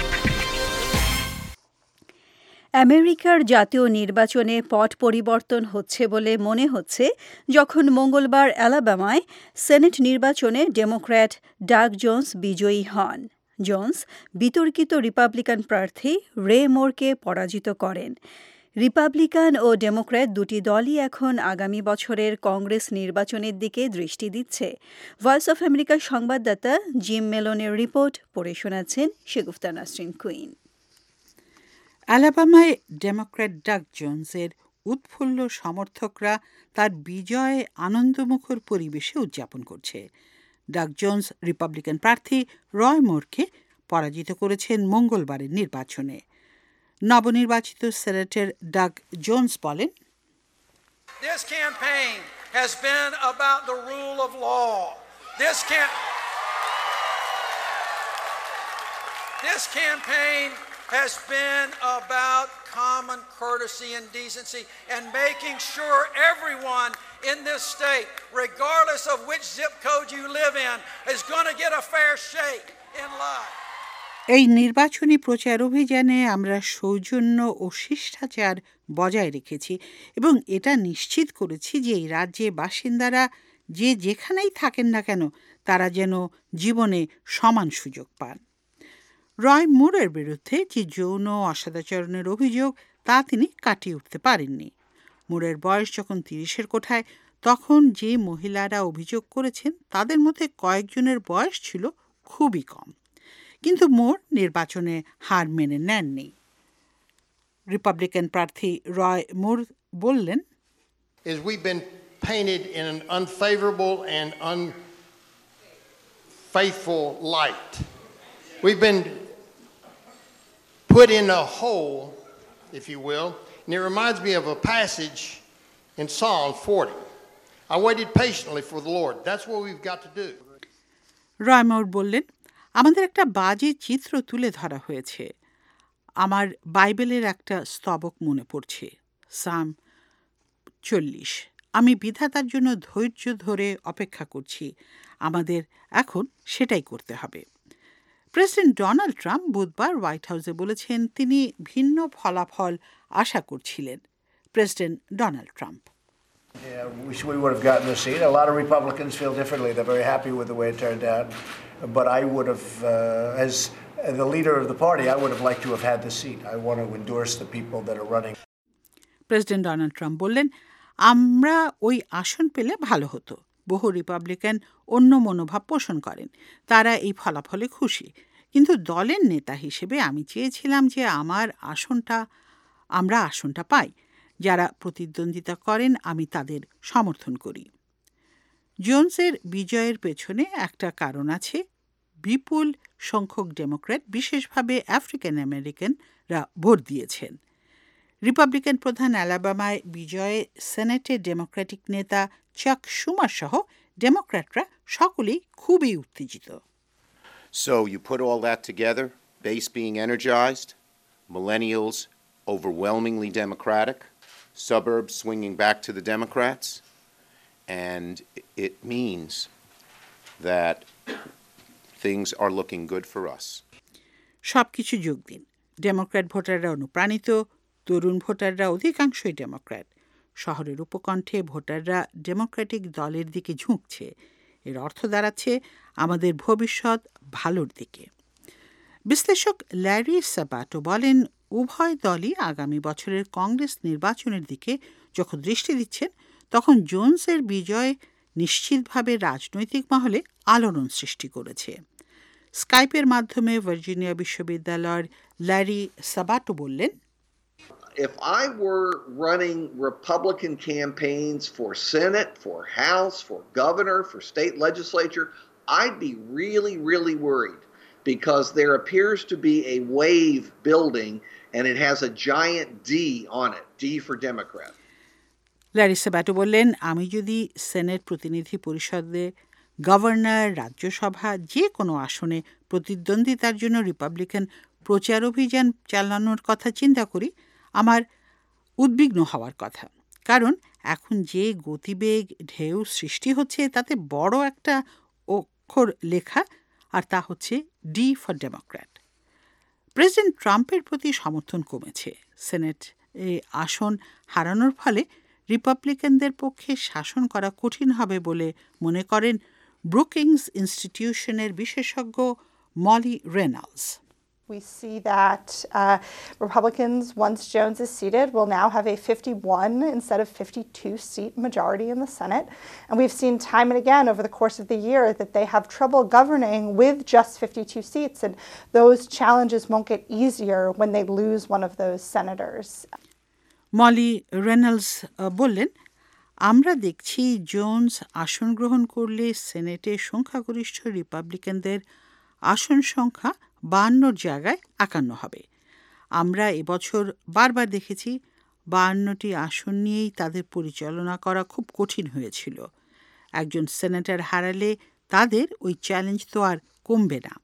আমেরিকার জাতীয় নির্বাচনে পট পরিবর্তন হচ্ছে বলে মনে হচ্ছে যখন মঙ্গলবার অ্যালাবামায় সেনেট নির্বাচনে ডেমোক্র্যাট ডাগ জোন্স বিজয়ী হন। জোন্স বিতর্কিত রিপাবলিকান প্রার্থী রে মোরকে পরাজিত করেন। রিপাবলিকান ও ডেমোক্র্যাট দুটি দলই এখন আগামী বছরের কংগ্রেস নির্বাচনের দিকে দৃষ্টি দিচ্ছে। ভয়েস অফ আমেরিকার সংবাদদাতা জিম মেলনের রিপোর্ট পড়ে শোনাচ্ছেন শেগুফতা নাসরিন কুইন। অ্যালাবামায় ডেমোক্র্যাট ডাগ জোন্সের উৎফুল্ল সমর্থকরা তার বিজয়ে আনন্দমুখর পরিবেশে উদযাপন করছে। ডাগ জোন্স রিপাবলিকান প্রার্থী রয় মোরকে পরাজিত করেছেন মঙ্গলবারের নির্বাচনে। নবনির্বাচিত সেনেটর ডাগ জোন্স বলেন, This campaign has been about the rule of law. This can This campaign has been about common courtesy and decency and making sure everyone in this state, regardless of which zip code you live in, is going to get a fair shake in life. এই নির্বাচনী প্রচার অভিযানে আমরা সৌজন্য ও শিষ্টাচার বজায় রেখেছি এবং এটা নিশ্চিত করেছি যে এই রাজ্যে বাসিন্দারা যে যেখানেই থাকেন না কেন তারা যেন জীবনে সমান সুযোগ পান। রয় মুরের বিরুদ্ধে যে যৌন অসদাচরণের অভিযোগ তা তিনি কাটিয়ে উঠতে পারেননি। মুরের বয়স যখন তিরিশের কোঠায়, তখন যে মহিলারা অভিযোগ করেছেন তাদের মধ্যে কয়েকজনের বয়স ছিল খুবই কম। কিন্তু মুর নির্বাচনে হার মেনে নেননি। রিপাবলিকান প্রার্থী রয় মুর বললেন, is we've been painted in an unfavorable and unfaithful light. We've been put in a hole, if you will, and it reminds me of a passage in Psalm forty. I waited patiently for the Lord. That's what we've got to do. রয় মুর বললেন, আমাদের একটা বাজে চিত্র তুলে ধরা হয়েছে। আমার বাইবেলের একটা স্তবক মনে পড়ছে, সাম চল্লিশ। আমি বিধাতার জন্য ধৈর্য ধরে অপেক্ষা করছি। আমাদের এখন সেটাই করতে হবে। প্রেসিডেন্ট ডোনাল্ড ট্রাম্প বুধবার হোয়াইট হাউসে বলেছেন তিনি ভিন্ন ফলাফল আশা করছিলেন। President Donald Trump, Yeah, wish we would have gotten the seat. A lot of Republicans feel differently. They're very happy with the way it turned out. But I would have, uh, as the leader of the party, I would have liked to have had the seat. I want to endorse the people that are running. President Donald Trump বললেন, আমরা ওই আসন পেলে ভালো হতো। বহু Republican অন্য মনোভাব পোষণ করেন, তারা এই ফলাফলে খুশি। কিন্তু দলের নেতা হিসেবে আমি চেয়েছিলাম যে আমার আসনটা আমরা আসনটা পাই। যারা প্রতিদ্বন্দ্বিতা করেন আমি তাদের সমর্থন করি। জোনসের বিজয়ের পেছনে একটা কারণ আছে। বিপুল সংখ্যক ডেমোক্র্যাট, বিশেষভাবে আফ্রিকান আমেরিকানরা ভোট দিয়েছেন। রিপাবলিকান প্রধান অ্যালাবামায় বিজয়ে সেনেটের ডেমোক্র্যাটিক নেতা চাক শুমার সহ ডেমোক্র্যাটরা সকলেই খুবই উত্তেজিত। So you put all that together, base being energized, millennials overwhelmingly Democratic, suburbs swinging back to the Democrats, and it means that things are looking good for us. সব কিছু যোগ দিন। ডেমোক্র্যাট ভোটাররা অনুপ্রাণিত, তরুণ ভোটাররা অধিকাংশই ডেমোক্র্যাট। শহরের উপকণ্ঠে ভোটাররা ডেমোক্র্যাটিক দলের দিকে ঝুঁকছে। এর অর্থ দাঁড়াচ্ছে আমাদের ভবিষ্যৎ ভালোর দিকে। বিশ্লেষক ল্যারি সাবাটো বলেন, উভয় দলই আগামী বছরের কংগ্রেস নির্বাচনের দিকে যখন দৃষ্টি দিচ্ছেন, তখন জোনসের বিজয় নিশ্চিতভাবে রাজনৈতিক মহলে আলোড়ন সৃষ্টি করেছে। স্কাইপের মাধ্যমে ভার্জিনিয়া বিশ্ববিদ্যালয়ের ল্যারি সাবাটো বললেন, If I were running Republican campaigns for Senate, for House, for governor, for state legislature, I'd be really, really worried because there appears to be a wave building and it has a giant D on it, D for Democrat. Larry Sabato বললেন, আমি যদি senate প্রতিনিধি পরিষদে, governor, Rajya Sabha যে কোনো আসনে প্রতিদ্বন্দ্বিতার জন্য Republican প্রচার অভিযান চালানোর কথা চিন্তা করি, আমার উদ্বিগ্ন হওয়ার কথা। কারণ এখন যে গতিবেগ ঢেউ সৃষ্টি হচ্ছে তাতে বড় একটা অক্ষর লেখা, আর তা হচ্ছে ডি ফর ডেমোক্র্যাট। প্রেসিডেন্ট ট্রাম্পের প্রতি সমর্থন কমেছে। সেনেট এই আসন হারানোর ফলে রিপাবলিকানদের পক্ষে শাসন করা কঠিন হবে বলে মনে করেন ব্রুকিংস ইনস্টিটিউশনের বিশেষজ্ঞ Moli রেনাল্ডস। We see that uh, Republicans, once Jones is seated, will now have a fifty-one instead of fifty-two seat majority in the Senate. And we've seen time and again over the course of the year that they have trouble governing with just fifty-two seats. And those challenges won't get easier when they lose one of those senators. Moli রেনাল্ডস বললেন, আমরা দেখছি Jones আসন গ্রহণ করলে সেনেটে সংখ্যাগরিষ্ঠ রিপাবলিকানদের আসন সংখ্যা বায়ান্নর জায়গায় একান্ন হবে। আমরা এবছর বারবার দেখেছি বায়ান্নটি আসন নিয়েই তাদের পরিচালনা করা খুব কঠিন হয়েছিল। একজন সেনেটর হারালে তাদের ওই চ্যালেঞ্জ তো আর কমবে না।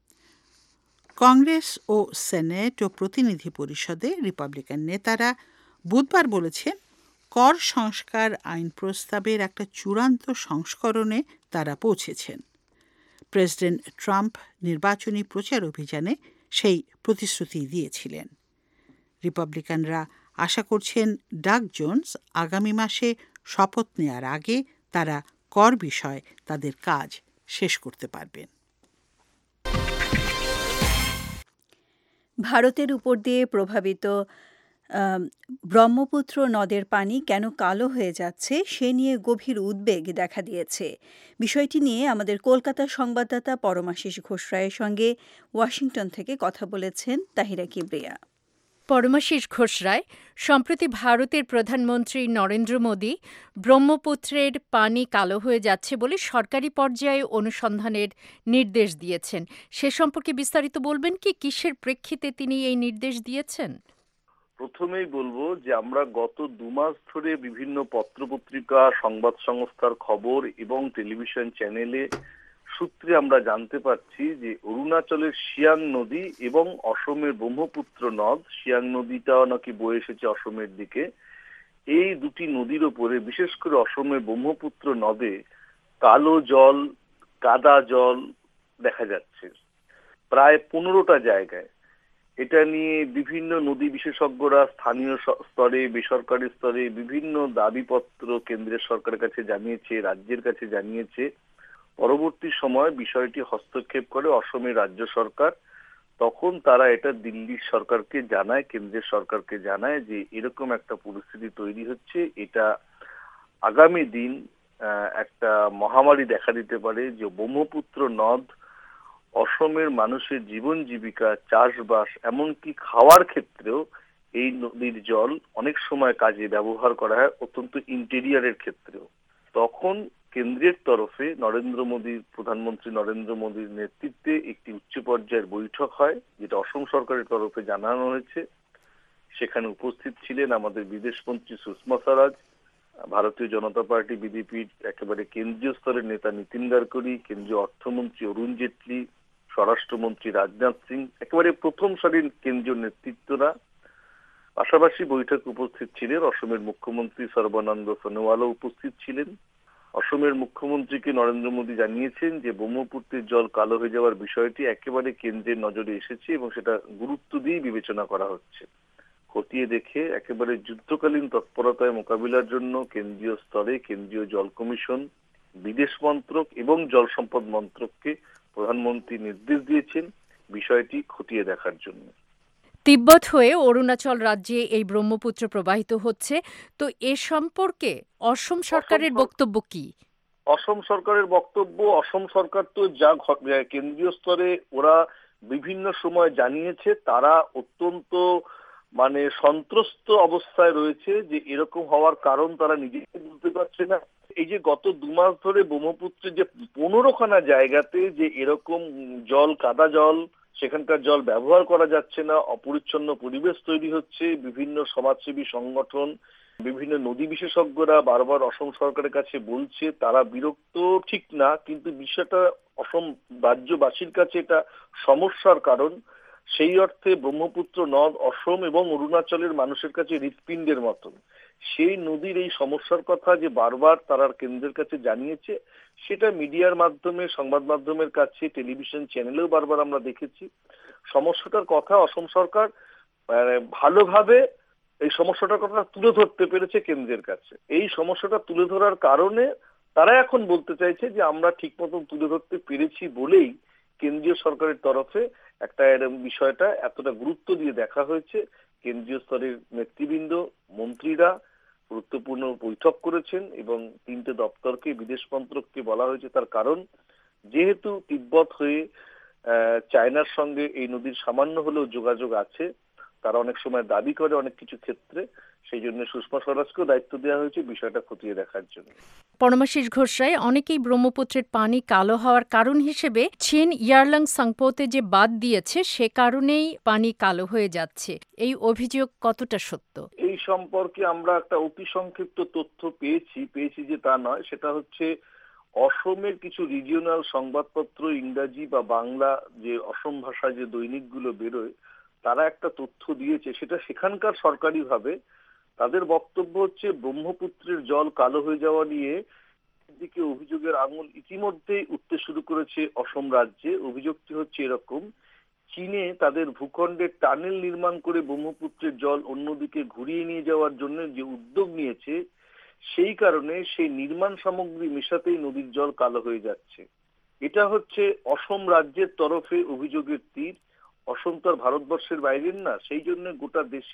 কংগ্রেস ও সেনেট ও প্রতিনিধি পরিষদে রিপাবলিকান নেতারা বুধবার বলেছেন, কর সংস্কার আইন প্রস্তাবের একটা চূড়ান্ত সংস্করণে তারা পৌঁছেছেন। প্রেসিডেন্ট ট্রাম্প নির্বাচনী প্রচার অভিযানে সেই প্রতিশ্রুতি দিয়েছিলেন। রিপাবলিকানরা আশা করছেন ডাগ জোন্স আগামী মাসে শপথ নেয়ার আগে তারা কর বিষয়ে তাদের কাজ শেষ করতে পারবেন। ভারতের উপর দিয়ে প্রভাবিত ব্রহ্মপুত্র নদের পানি কেন কালো হয়ে যাচ্ছে সে নিয়ে গভীর উদ্বেগ দেখা দিয়েছে। বিষয়টি নিয়ে আমাদের কলকাতার সংবাদদাতা পরমাশিস ঘোষ রায়ের সঙ্গে ওয়াশিংটন থেকে কথা বলেছেন তাহিরা কিবরিয়া। পরমাশিস ঘোষ রায়, সম্প্রতি ভারতের প্রধানমন্ত্রী নরেন্দ্র মোদী ব্রহ্মপুত্রের পানি কালো হয়ে যাচ্ছে বলে সরকারি পর্যায়ে অনুসন্ধানের নির্দেশ দিয়েছেন। সে সম্পর্কে বিস্তারিত বলবেন কি? কিসের প্রেক্ষিতে তিনি এই নির্দেশ দিয়েছেন? প্রথমেই বলবো যে আমরা গত দু মাস ধরে বিভিন্ন পত্রপত্রিকা, সংবাদ সংস্থার খবর এবং টেলিভিশন চ্যানেলে সূত্রে আমরা জানতে পারছি যে অরুণাচলের সিয়াং নদী এবং অসমের ব্রহ্মপুত্র নদ, সিয়াং নদীটাও নাকি বয়ে এসেছে অসমের দিকে, এই দুটি নদীর ওপরে বিশেষ করে অসমের ব্রহ্মপুত্র নদে কালো জল, কাদা জল দেখা যাচ্ছে প্রায় পনেরোটা জায়গায়। এটা নিয়ে বিভিন্ন নদী বিশেষজ্ঞরা স্থানীয় স্তরে, বেসরকারি স্তরে বিভিন্ন দাবিপত্র কেন্দ্রের সরকারের কাছে জানিয়েছে, রাজ্যের কাছে জানিয়েছে। পরবর্তী সময় বিষয়টি হস্তক্ষেপ করে অসমের রাজ্য সরকার। তখন তারা এটা দিল্লির সরকারকে জানায়, কেন্দ্রের সরকারকে জানায় যে এরকম একটা পরিস্থিতি তৈরি হচ্ছে, এটা আগামী দিন একটা মহামারী দেখা দিতে পারে, যে ব্রহ্মপুত্র নদ অসমের মানুষের জীবন জীবিকা, চাষবাস, এমনকি খাওয়ার ক্ষেত্রেও এই নদীর জল অনেক সময় কাজে ব্যবহার করা হয়, অত্যন্ত ইন্টেরিয়ারের ক্ষেত্রেও। তখন কেন্দ্রের তরফে নরেন্দ্র মোদীর, প্রধানমন্ত্রী নরেন্দ্র মোদীর নেতৃত্বে একটি উচ্চ পর্যায়ের বৈঠক হয়, যেটা অসম সরকারের তরফে জানানো হয়েছে। সেখানে উপস্থিত ছিলেন আমাদের বিদেশমন্ত্রী সুষমা স্বরাজ, ভারতীয় জনতা পার্টি বিজেপির একেবারে কেন্দ্রীয় স্তরের নেতা নীতিন গাডকারি, কেন্দ্রীয় অর্থমন্ত্রী অরুণ জেটলি, স্বরাষ্ট্রমন্ত্রী রাজনাথ সিং, একেবারে প্রথম সারির কেন্দ্রীয় নেতৃত্বরা। পাশাপাশি বৈঠকে উপস্থিত ছিলেন অসমের মুখ্যমন্ত্রী সর্বানন্দ সোনোয়ালও উপস্থিত ছিলেন। অসমের মুখ্যমন্ত্রীকে নরেন্দ্র মোদী জানিয়েছেন যে ব্রহ্মপুত্রের জল কালো হয়ে যাওয়ার বিষয়টি একেবারে কেন্দ্রের নজরে এসেছে এবং সেটা গুরুত্ব দিয়ে বিবেচনা করা হচ্ছে। খতিয়ে দেখে একেবারে যুদ্ধকালীন তৎপরতায় মোকাবিলার জন্য কেন্দ্রীয় স্তরে কেন্দ্রীয় জল কমিশন, বিদেশ মন্ত্রক এবং জল সম্পদ মন্ত্রককে প্রধানমন্ত্রী নির্দেশ দিয়েছেন বিষয়টি খতিয়ে দেখার জন্য। তিব্বত হয়ে অরুণাচল রাজ্যে এই ব্রহ্মপুত্র প্রবাহিত হচ্ছে, তো এ সম্পর্কে অসম সরকারের বক্তব্য কি? অসম সরকারের বক্তব্য, অসম সরকার তো যা কেন্দ্রীয় স্তরে ওরা বিভিন্ন সময় জানিয়েছে, তারা অত্যন্ত মানে সন্ত্রস্ত অবস্থায় রয়েছে যে এরকম হওয়ার কারণ তারা নিজেকে বুঝতে পারছে না। এই যে গত দু মাস ধরে ব্রহ্মপুত্রের যে পনেরোখানা জায়গাতে যে এরকম জল, কাদা জল, সেখানকার জল ব্যবহার করা যাচ্ছে না, অপরিচ্ছন্ন পরিবেশ তৈরি হচ্ছে, বিভিন্ন সমাজসেবী সংগঠন, বিভিন্ন নদী বিশেষজ্ঞরা বারবার অসম সরকারের কাছে বলছে, তারা বিরক্ত ঠিক না, কিন্তু বিষয়টা অসম রাজ্যবাসীর কাছে এটা সমস্যার কারণ। সেই অর্থে ব্রহ্মপুত্র নদ অসম এবং অরুণাচলের মানুষের কাছে হৃৎপিণ্ডের মতন। সেই নদীর এই সমস্যার কথা যে বারবার তারা কেন্দ্রের কাছে জানিয়েছে, সেটা মিডিয়ার মাধ্যমে, সংবাদ মাধ্যমের কাছে, টেলিভিশন চ্যানেলেও বারবার আমরা দেখেছি। সমস্যাটার কথা অসম সরকার ভালোভাবে এই সমস্যাটার কথা তুলে ধরতে পেরেছে কেন্দ্রের কাছে। এই সমস্যাটা তুলে ধরার কারণে তারা এখন বলতে চাইছে যে আমরা ঠিক মতন তুলে ধরতে পেরেছি বলেই কেন্দ্রীয় সরকারের তরফে একটা এরকম বিষয়টা এতটা গুরুত্ব দিয়ে দেখা হয়েছে। কেন্দ্রীয় স্তরের নেতৃবৃন্দ, মন্ত্রীরা গুরুত্বপূর্ণ বৈঠক করেছেন এবং তিনটে দপ্তরকে, বিদেশ মন্ত্রককে বলা হয়েছে, তার কারণ যেহেতু তিব্বত হয়ে চায়নার সঙ্গে এই নদীর সামান্য হলেও যোগাযোগ আছে, তারা অনেক সময় দাবি করে অনেক কিছু ক্ষেত্রে, সেই জন্য সুষমা স্বরাজকেও দায়িত্ব দেওয়া হয়েছে বিষয়টা খতিয়ে দেখার জন্য। পরমাশিস ঘোষ রায়, অনেকেই ব্রহ্মপুত্রের পানি কালো হওয়ার কারণ হিসেবে চীন ইয়ারলাং সাংপোতে যে বাদ দিয়েছে সে কারণেই পানি কালো হয়ে যাচ্ছে, এই অভিযোগ কতটা সত্য? এই সম্পর্কে আমরা একটা অতি সংক্ষিপ্ত তথ্য পেয়েছি পেয়েছি যে তা নয়, সেটা হচ্ছে অসমের কিছু রিজিওনাল সংবাদপত্র, ইংরাজি বা বাংলা যে অসম ভাষায় যে দৈনিকগুলো বেরোয়, তারা একটা তথ্য দিয়েছে, সেটা সেখানকার সরকারিভাবে তাদের বক্তব্য হচ্ছে ব্রহ্মপুত্রের জল কালো হয়ে যাওয়া নিয়ে দিকে অভিযোগের আঙুল ইতিমধ্যেই উঠতে শুরু করেছে অসম রাজ্যে। অভিযোগটি হচ্ছে এরকম, চীনে তাদের ভূখণ্ডে টানেল নির্মাণ করে ব্রহ্মপুত্রের জল অন্যদিকে ঘুরিয়ে নিয়ে যাওয়ার জন্য যে উদ্যোগ নিয়েছে, সেই কারণে সেই নির্মাণ সামগ্রী মেশাতেই নদীর জল কালো হয়ে যাচ্ছে। এটা হচ্ছে অসম রাজ্যের তরফে অভিযোগের তীর। অসম তো আর ভারতবর্ষের বাইরের না, সেই জন্য গোটা দেশেই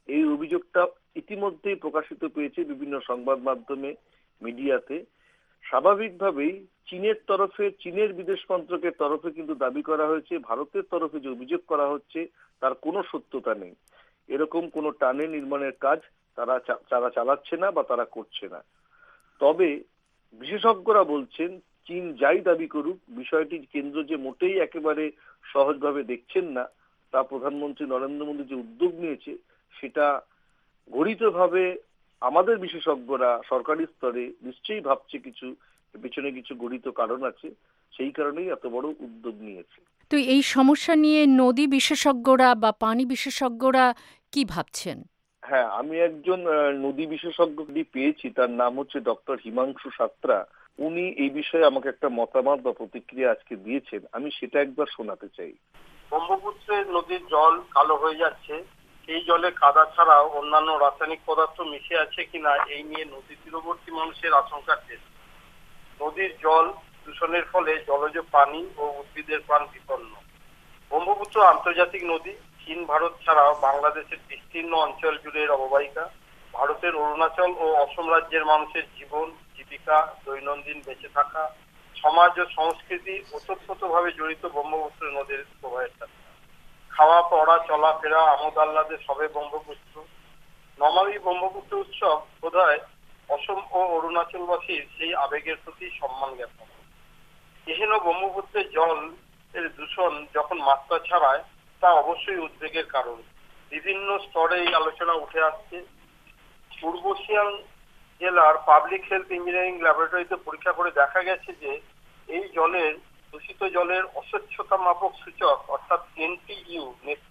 এই অভিযোগটা ইতিমধ্যেই প্রকাশিত পেয়েছে বিভিন্ন সংবাদ মাধ্যমে, মিডিয়াতে। স্বাভাবিকভাবেই চীনের তরফে, চীনের বিদেশ মন্ত্রকের তরফে কিন্তু দাবি করা হয়েছে ভারতের তরফে যে অভিযোগ করা হচ্ছে তার কোনো সত্যতা নেই, এরকম কোনো টানে নির্মাণের কাজ তারা তারা চালাচ্ছে না বা তারা করছে না। তবে বিশেষজ্ঞরা বলছেন চীন যাই দাবি করুক, বিষয়টি কেন্দ্র যে মোটেই একেবারে সহজভাবে দেখছেন না, তা প্রধানমন্ত্রী নরেন্দ্র মোদী যে উদ্যোগ নিয়েছে সেটা গড়িতভাবে আমাদের বিশেষজ্ঞরা সরকারি স্তরে নিশ্চয়ই ভাবছে কিছু পিছনে কিছু গড়িত কারণ আছে, সেই কারণেই এত বড় উদ্যোগ নিয়েছে। তো এই সমস্যা নিয়ে নদী বিশেষজ্ঞরা বা পানি বিশেষজ্ঞরা কি ভাবছেন? হ্যাঁ, আমি একজন নদী বিশেষজ্ঞ পেয়েছি, তার নাম হচ্ছে ডক্টর হিমাংশু সাত্রা। উনি এই বিষয়ে আমাকে একটা মতামত বা প্রতিক্রিয়া আজকে দিয়েছেন, আমি সেটা একবার শোনাতে চাই। ব্রহ্মপুত্রের নদীর জল কালো হয়ে যাচ্ছে, এই জলে কাদা ছাড়াও অন্যান্য রাসায়নিক পদার্থ মিশে আছে কিনা এই নিয়ে নদী তীরবর্তী মানুষের আশঙ্কা টের। নদীর জল দূষণের ফলে জলজ প্রাণী ও উদ্ভিদের প্রাণ বিপন্ন। ব্রহ্মপুত্র আন্তর্জাতিক নদী, চীন ভারত ছাড়াও বাংলাদেশের বিস্তীর্ণ অঞ্চল জুড়ে এর অববাহিকা। ভারতের অরুণাচল ও অসম রাজ্যের মানুষের জীবন জীবিকা, দৈনন্দিন বেঁচে থাকা, সমাজ ও সংস্কৃতি ওতপ্রোতভাবে জড়িত ব্রহ্মপুত্র নদীর প্রবাহের সাথে। খাওয়া পড়া চলাফেরা আমোদ আহ্লাদে সবে ব্রহ্মপুত্র। নমামী ব্রহ্মপুত্র উৎসব বোধহয় অসম ও অরুণাচলবাসীর সেই আবেগের প্রতি সম্মান জ্ঞাপন। এহেন ব্রহ্মপুত্রের জল এর দূষণ যখন মাত্রা ছাড়ায় তা অবশ্যই উদ্বেগের কারণ। বিভিন্ন স্তরে এই আলোচনা উঠে আসছে। পূর্ব সিয়াং জেলার পাবলিক হেলথ ইঞ্জিনিয়ারিং ল্যাবরেটরিতে পরীক্ষা করে দেখা গেছে যে এই জলের দূষিত জলের অস্বচ্ছতা মাপক সূচক অর্থাৎ এনটিইউ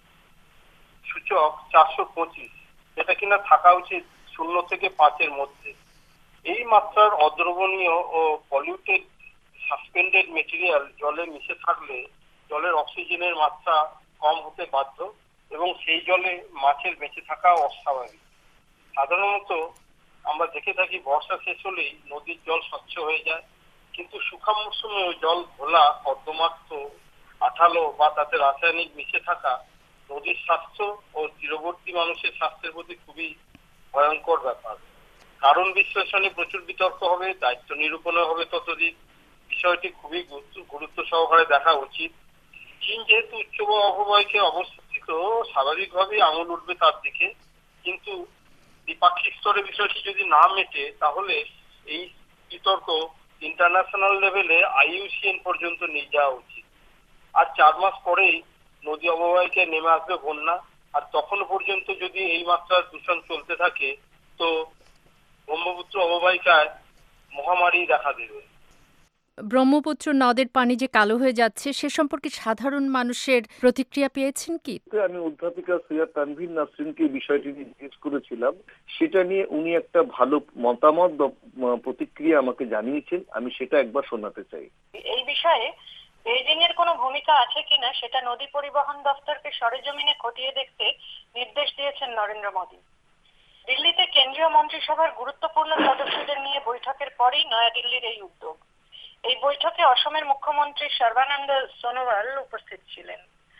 সূচক চারশো পঁচিশ, যেটা কিনা থাকা উচিত শূন্য থেকে পাঁচের মধ্যে। এই মাত্রার অদ্রবণীয় ও পলিউটেড সাসপেন্ডেড মেটেরিয়াল জলে মিশে থাকলে জলের অক্সিজেনের মাত্রা কম হতে বাধ্য এবং সেই জলে মাছের বেঁচে থাকা অস্বাভাবিক। সাধারণত আমরা দেখে থাকি বর্ষা শেষ হলেই নদীর জল স্বচ্ছ হয়ে যায়, কিন্তু শুখা মৌসুমেও জল ঘোলা, কর্দমাক্ত, আঠালো বা তাতে রাসায়নিক মিশে থাকা নদীর স্বাস্থ্য ও তীরবর্তী মানুষের স্বাস্থ্যের প্রতি খুবই ভয়ঙ্কর ব্যাপার। কারণ বিশ্লেষণে প্রচুর বিতর্ক হবে, দায়িত্ব নিরূপণে হবে ততদিন। বিষয়টি খুবই গুরুত্ব সহকারে দেখা উচিত। চীন যেহেতু উচ্চ অববাহিকে অবস্থিত, স্বাভাবিকভাবেই আঙুল উঠবে তার দিকে, কিন্তু দ্বিপাক্ষিক স্তরে বিষয়টি যদি না মেটে তাহলে এই বিতর্ক ইন্টারন্যাশনাল লেভেলে আইইউসিএন পর্যন্ত নিয়ে যাওয়া উচিত। আর চার মাস পরেই নদী অববাহিকায় নেমে আসবে বন্যা, আর তখন পর্যন্ত যদি এই মাত্রার দূষণ চলতে থাকে তো ব্রহ্মপুত্র অববাহিকায় মহামারী দেখা দেবে। ব্রহ্মপুত্র নদের পানি যে কালো হয়ে যাচ্ছে সে সম্পর্কে সাধারণ মানুষের প্রতিক্রিয়া পেয়েছেন কি? আমি অধ্যাপিকা সৈয়দ তানভীর নাসরিনকে বিষয়টি নিয়ে জিজ্ঞেস করেছিলাম, সেটা নিয়ে উনি একটা ভালো মতামত প্রতিক্রিয়া আমাকে জানিয়েছেন, আমি সেটা একবার শোনাতে চাই। এই বিষয়ে বেইজিং এর কোনো ভূমিকা আছে কিনা সেটা নদী পরিবহন দপ্তরকে সরেজমিনে খতিয়ে দেখতে নির্দেশ দিয়েছেন নরেন্দ্র মোদী। দিল্লিতে কেন্দ্রীয় মন্ত্রিসভার গুরুত্বপূর্ণ সদস্যদের নিয়ে বৈঠকের পরেই নয়াদিল্লির এই উদ্যোগ। এই বৈঠকে অসমের মুখ্যমন্ত্রী সর্বানন্দ সোনোয়াল উপস্থিত ছিলেন।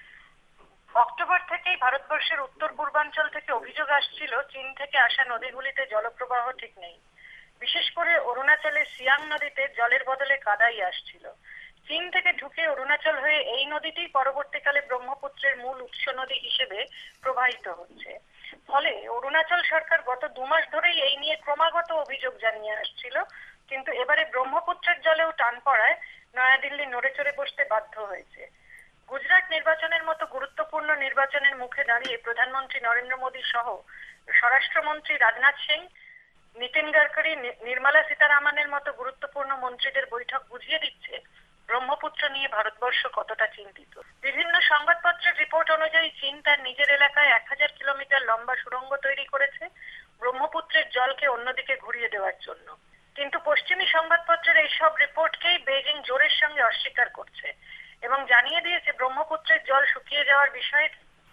অক্টোবর থেকেই ভারতবর্ষের উত্তর পূর্বাঞ্চল থেকে অভিযোগ আসছিল চীন থেকে আসা নদীগুলিতে জলপ্রবাহ ঠিক নেই। বিশেষ করে অরুণাচলের সিয়াং নদীতে জলের বদলে কাদাই আসছিল। চীন থেকে ঢুকে অরুণাচল হয়ে এই নদীটি পরবর্তীকালে ব্রহ্মপুত্রের মূল উৎস নদী হিসেবে প্রবাহিত হচ্ছে। ফলে অরুণাচল সরকার গত দু মাস ধরেই এই নিয়ে ক্রমাগত অভিযোগ জানিয়ে আসছিল, কিন্তু এবারে ব্রহ্মপুত্রের জলেও টান পড়ায় নয়াদিল্লি নড়েচড়ে বসতে বাধ্য হয়েছে। গুজরাট নির্বাচনের মতো গুরুত্বপূর্ণ নির্বাচনের মুখে দাঁড়িয়ে প্রধানমন্ত্রী নরেন্দ্র মোদী সহ স্বরাষ্ট্রমন্ত্রী রাজনাথ সিং, নীতিন গডকরি, নির্মলা সীতারামনের মতো গুরুত্বপূর্ণ মন্ত্রীদের বৈঠক বুঝিয়ে দিচ্ছে ব্রহ্মপুত্র নিয়ে ভারতবর্ষ কতটা চিন্তিত। বিভিন্ন সংবাদপত্রের রিপোর্ট অনুযায়ী চীন তার নিজের এলাকায় এক হাজার কিলোমিটার লম্বা সুড়ঙ্গ তৈরি করেছে ব্রহ্মপুত্রের জলকে অন্যদিকে ঘুরিয়ে দেওয়ার জন্য। কিন্তু পশ্চিমী সংবাদপত্রের এইসব রিপোর্টকেই বেইজিং জোরের সঙ্গে অস্বীকার করছে এবং জানিয়ে দিয়েছে ব্রহ্মপুত্রের জল শুকিয়ে যাওয়ার বিষয়ে।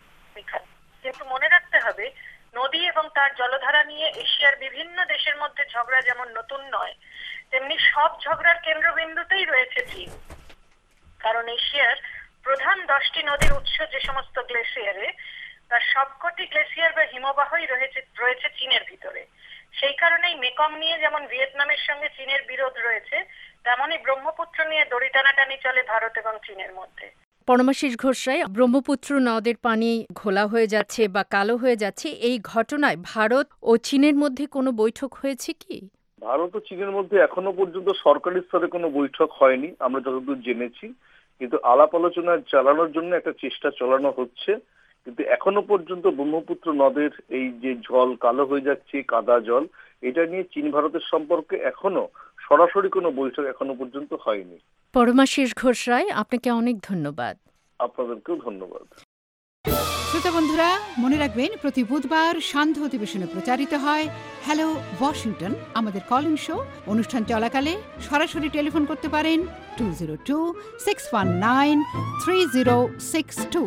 কিন্তু মনে রাখতে হবে, নদী এবং তার জলধারা নিয়ে এশিয়ার বিভিন্ন দেশের মধ্যে ঝগড়া যেমন নতুন নয়, তেমনি সব ঝগড়ার কেন্দ্রবিন্দুতেই রয়েছে চীন। কারণ এশিয়ার প্রধান দশটি নদীর উৎস যে সমস্ত গ্লেসিয়ারে তার সবকটি গ্লেসিয়ার বা হিমবাহই রয়েছে রয়েছে চীনের ভিতরে। সেই কারণেই মেকং নিয়ে যেমন ভিয়েতনামের সঙ্গে চীনের বিরোধ রয়েছে, তেমনই ব্রহ্মপুত্র নিয়ে দড়ি টানাটানি চলে ভারত এবং চীনের মধ্যে। পরমাশিস ঘোষ রায়, ব্রহ্মপুত্র নদের পানি ঘোলা হয়ে যাচ্ছে বা কালো হয়ে যাচ্ছে, এই ঘটনায় ভারত ও চীনের মধ্যে কোনো বৈঠক হয়েছে কি? ভারত ও চীনের মধ্যে এখনো পর্যন্ত সরকারি স্তরে কোনো বৈঠক হয়নি আমরা যতদূর জেনেছি, কিন্তু আলাপ আলোচনা চালানোর জন্য একটা চেষ্টা চালানো হচ্ছে। কিন্তু এখনো পর্যন্ত ব্রহ্মপুত্র নদের এই যে জল কালো হয়ে যাচ্ছে, কাদা জল, এটা নিয়ে চীন ভারতের সম্পর্কে এখনো সরাসরি কোনো বৈঠক এখনো পর্যন্ত হয়নি। পরমাশিস ঘোষ রায়, আপনাকে অনেক ধন্যবাদ। আপনাদেরকেও ধন্যবাদ। শ্রোতা বন্ধুরা, মনে রাখবেন প্রতি বুধবার সান্ধ্য অধিবেশনে প্রচারিত হয় হ্যালো ওয়াশিংটন, আমাদের কলিং শো। অনুষ্ঠান চলাকালে সরাসরি টেলিফোন করতে পারেন two zero two six one nine three zero six two.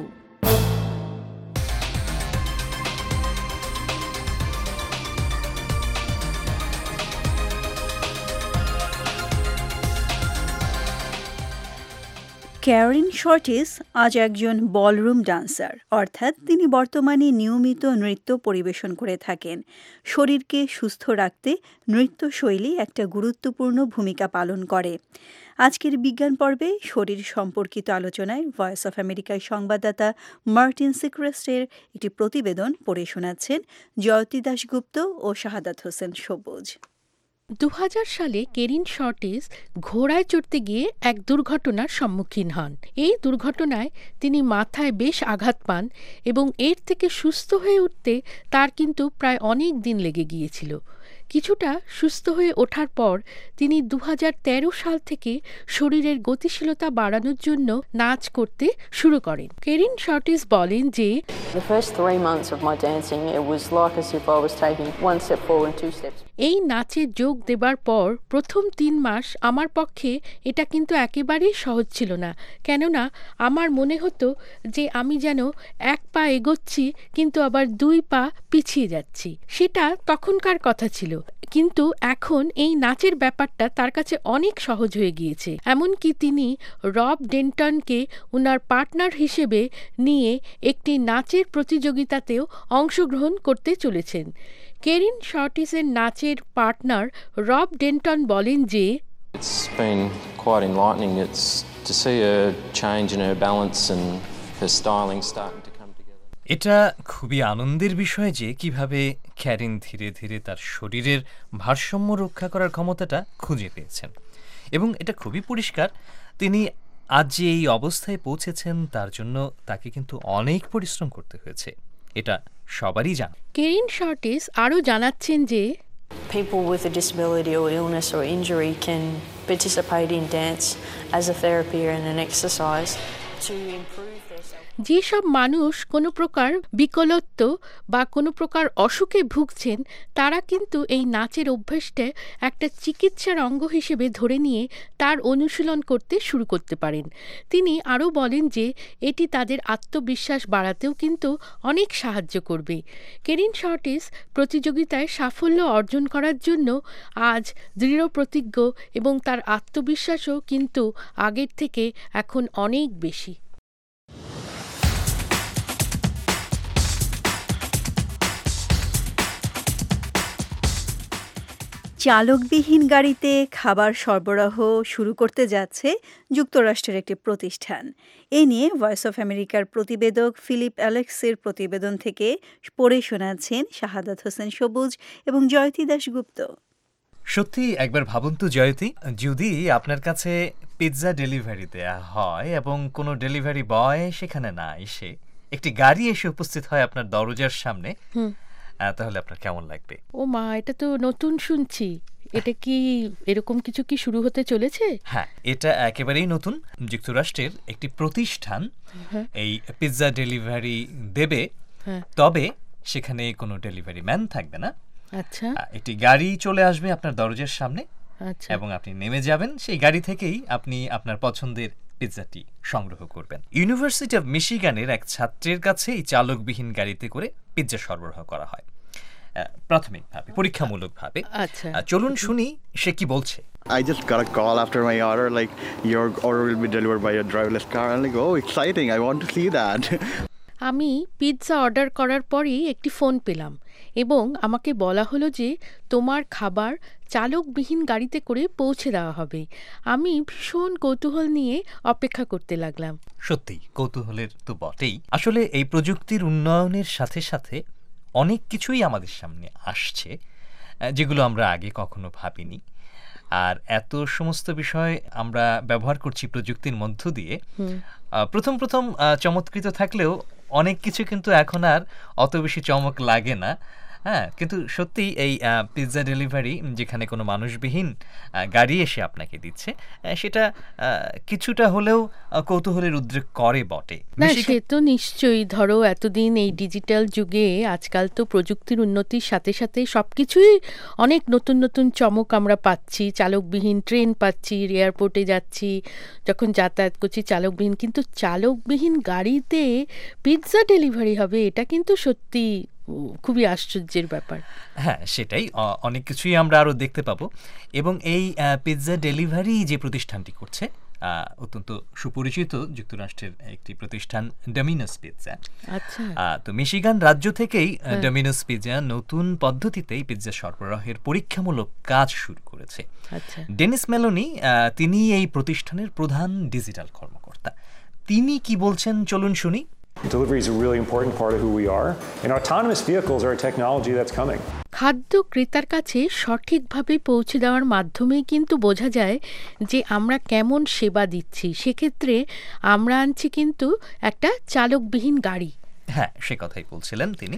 Karin Shortis আজ একজন বলরুম ডান্সার, অর্থাৎ তিনি বর্তমানে নিয়মিত নৃত্য পরিবেশন করে থাকেন। শরীরকে সুস্থ রাখতে নৃত্যশৈলী একটা গুরুত্বপূর্ণ ভূমিকা পালন করে। আজকের বিজ্ঞান পর্বে শরীর সম্পর্কিত আলোচনায় ভয়েস অফ আমেরিকার সংবাদদাতা মার্টিন সিক্রেস্টের একটি প্রতিবেদন পড়ে শোনাচ্ছেন জয়তী দাশগুপ্ত ও শাহাদাত হোসেন সবুজ। দু হাজার সালে কেরিন শর্টিস ঘোড়ায় চড়তে গিয়ে এক দুর্ঘটনার সম্মুখীন হন। এই দুর্ঘটনায় তিনি মাথায় বেশ আঘাত পান এবং এর থেকে সুস্থ হয়ে উঠতে তার কিন্তু প্রায় অনেক দিন লেগে গিয়েছিল। কিছুটা সুস্থ হয়ে ওঠার পর তিনি দু হাজার তেরো সাল থেকে শরীরের গতিশীলতা বাড়ানোর জন্য নাচ করতে শুরু করেন। কেরিন শর্টিস বলেন যে, এই নাচে যোগ দেবার পর প্রথম তিন মাস আমার পক্ষে এটা কিন্তু একেবারেই সহজ ছিল না, কেননা আমার মনে হতো যে আমি যেন এক পা এগোচ্ছি কিন্তু আবার দুই পা পিছিয়ে যাচ্ছি। সেটা তখনকার কথা ছিল, কিন্তু এখন এই নাচের ব্যাপারটা তার কাছে অনেক সহজ হয়ে গিয়েছে। এমনকি তিনি রব ডেন্টনকে উনার পার্টনার হিসেবে নিয়ে একটি নাচের প্রতিযোগিতাতেও অংশগ্রহণ করতে চলেছেন। কেরিন শর্টিসের নাচের পার্টনার রব ডেন্টন বলেন যে, It's been quite enlightening. It's to see a change in her balance and her styling starting to come together. এটা খুবই আনন্দের বিষয় যে কিভাবে ক্যারিন ধীরে ধীরে তার শরীরের ভারসাম্য রক্ষা করার ক্ষমতাটা খুঁজে পেয়েছেন, এবং এটা খুবই পরিষ্কার তিনি আজ যে এই অবস্থায় পৌঁছেছেন তার জন্য তাকে কিন্তু অনেক পরিশ্রম করতে হয়েছে, এটা সবারই জানা। কেরিন শর্টিস আরও জানাচ্ছেন যে, People with a disability or illness or injury can participate in dance as a therapy and an exercise to improve their self. যেসব মানুষ কোনো প্রকার বিকলত্ব বা কোনো প্রকার অসুখে ভুগছেন তারা কিন্তু এই নাচের অভ্যাসটা একটা চিকিৎসার অঙ্গ হিসেবে ধরে নিয়ে তার অনুশীলন করতে শুরু করতে পারেন। তিনি আরও বলেন যে এটি তাদের আত্মবিশ্বাস বাড়াতেও কিন্তু অনেক সাহায্য করবে। কেরিন শর্টিস প্রতিযোগিতায় সাফল্য অর্জন করার জন্য আজ দৃঢ় প্রতিজ্ঞ এবং তার আত্মবিশ্বাসও কিন্তু আগের থেকে এখন অনেক বেশি। চালকবিহীন গাড়িতে খাবার সরবরাহ শুরু করতে যাচ্ছে যুক্তরাষ্ট্রের একটি প্রতিষ্ঠান। এ নিয়ে ভয়েস অফ আমেরিকার প্রতিবেদক ফিলিপ অ্যালেক্সের প্রতিবেদন থেকে পড়ে শোনাচ্ছেন শাহাদাত হোসেন সবুজ এবং জয়তী দাশগুপ্ত। সত্যি একবার ভাবুন তো জয়তী, যদি আপনার কাছে পিৎজা ডেলিভারি দেয়া হয় এবং কোনো ডেলিভারি বয় সেখানে না এসে একটি গাড়ি এসে উপস্থিত হয় আপনার দরজার সামনে, তাহলে আপনার কেমন লাগবে? ও মা, এটা তো নতুন শুনছি। এটা কি এরকম কিছু কি শুরু হতে চলেছে? হ্যাঁ, এটা একেবারেই নতুন। যুক্তরাষ্ট্রের একটি প্রতিষ্ঠান এই পিৎজা ডেলিভারি দেবে, তবে সেখানে কোনো ডেলিভারি ম্যান থাকবে না। আচ্ছা, একটি গাড়ি চলে আসবে আপনার দরজার সামনে এবং আপনি নেমে যাবেন, সেই গাড়ি থেকেই আপনি আপনার পছন্দের পিৎজাটি সংগ্রহ করবেন। ইউনিভার্সিটি অফ মিশিগানের এক ছাত্রের কাছে এই চালকবিহীন গাড়িতে করে পিৎজা সরবরাহ করা হয় প্রাথমিকভাবে, পরীক্ষামূলকভাবে। আচ্ছা, চলুন শুনি সে কি বলছে। I just got a call after my order, like your order will be delivered by your driverless car. I'm like, oh, exciting! I want to see that. আমি পিৎজা অর্ডার করার পরেই একটি ফোন পেলাম এবং আমাকে বলা হলো যে তোমার খাবার চালকবিহীন গাড়িতে করে পৌঁছে দেওয়া হবে। আমি ভীষণ কৌতূহল নিয়ে অপেক্ষা করতে লাগলাম। সত্যি কৌতূহলের তো বটেই। আসলে এই প্রযুক্তির উন্নয়নের সাথে সাথে অনেক কিছুই আমাদের সামনে আসছে যেগুলো আমরা আগে কখনো ভাবিনি। আর এত সমস্ত বিষয় আমরা ব্যবহার করছি প্রযুক্তির মধ্য দিয়ে। প্রথম প্রথম চমৎকৃত থাকলেও অনেক কিছু কিন্তু এখন আর অত বেশি চমক লাগে না। হ্যাঁ, কিন্তু সত্যি এই পিৎজা ডেলিভারি যেখানে কোনো মানুষবিহীন গাড়ি এসে আপনাকে দিচ্ছে, সেটা কিছুটা হলেও কৌতূহলের উদ্রেক করে বটে। না, সে তো নিশ্চয়ই। ধরো এতদিন এই ডিজিটাল যুগে আজকাল তো প্রযুক্তির উন্নতির সাথে সাথে সব কিছুই অনেক নতুন নতুন চমক আমরা পাচ্ছি। চালকবিহীন ট্রেন পাচ্ছি, এয়ারপোর্টে যাচ্ছি, যখন যাতায়াত করছি চালকবিহীন। কিন্তু চালকবিহীন গাড়িতে পিৎজা ডেলিভারি হবে, এটা কিন্তু সত্যি খুবই আশ্চর্যের ব্যাপার। হ্যাঁ, সেটাই। অনেক কিছুই আমরা আরও দেখতে পাবো। এবং এই পিৎজা ডেলিভারি যে প্রতিষ্ঠানটি করছে, অত্যন্ত সুপরিচিত যুক্তরাষ্ট্রের একটি প্রতিষ্ঠান ডমিনোস পিৎজা। আচ্ছা। তো মিশিগান রাজ্য থেকেই ডমিনোস পিৎজা নতুন পদ্ধতিতেই পিৎজা সরবরাহের পরীক্ষামূলক কাজ শুরু করেছে। আচ্ছা। ডেনিস মেলোনি, তিনি এই প্রতিষ্ঠানের প্রধান ডিজিটাল কর্মকর্তা। তিনি কি বলছেন চলুন শুনি। Delivery is a really important part of who we are, and autonomous vehicles are a technology that's coming. খাদ্য ক্রেতার কাছে সঠিকভাবে পৌঁছে দেওয়ার মাধ্যমেই কিন্তু বোঝা যায় যে আমরা কেমন সেবা দিচ্ছি। সেক্ষেত্রে আমরা আনছি কিন্তু একটা চালকবিহীন গাড়ি। হ্যাঁ, সে কথাই বলছিলেন তিনি।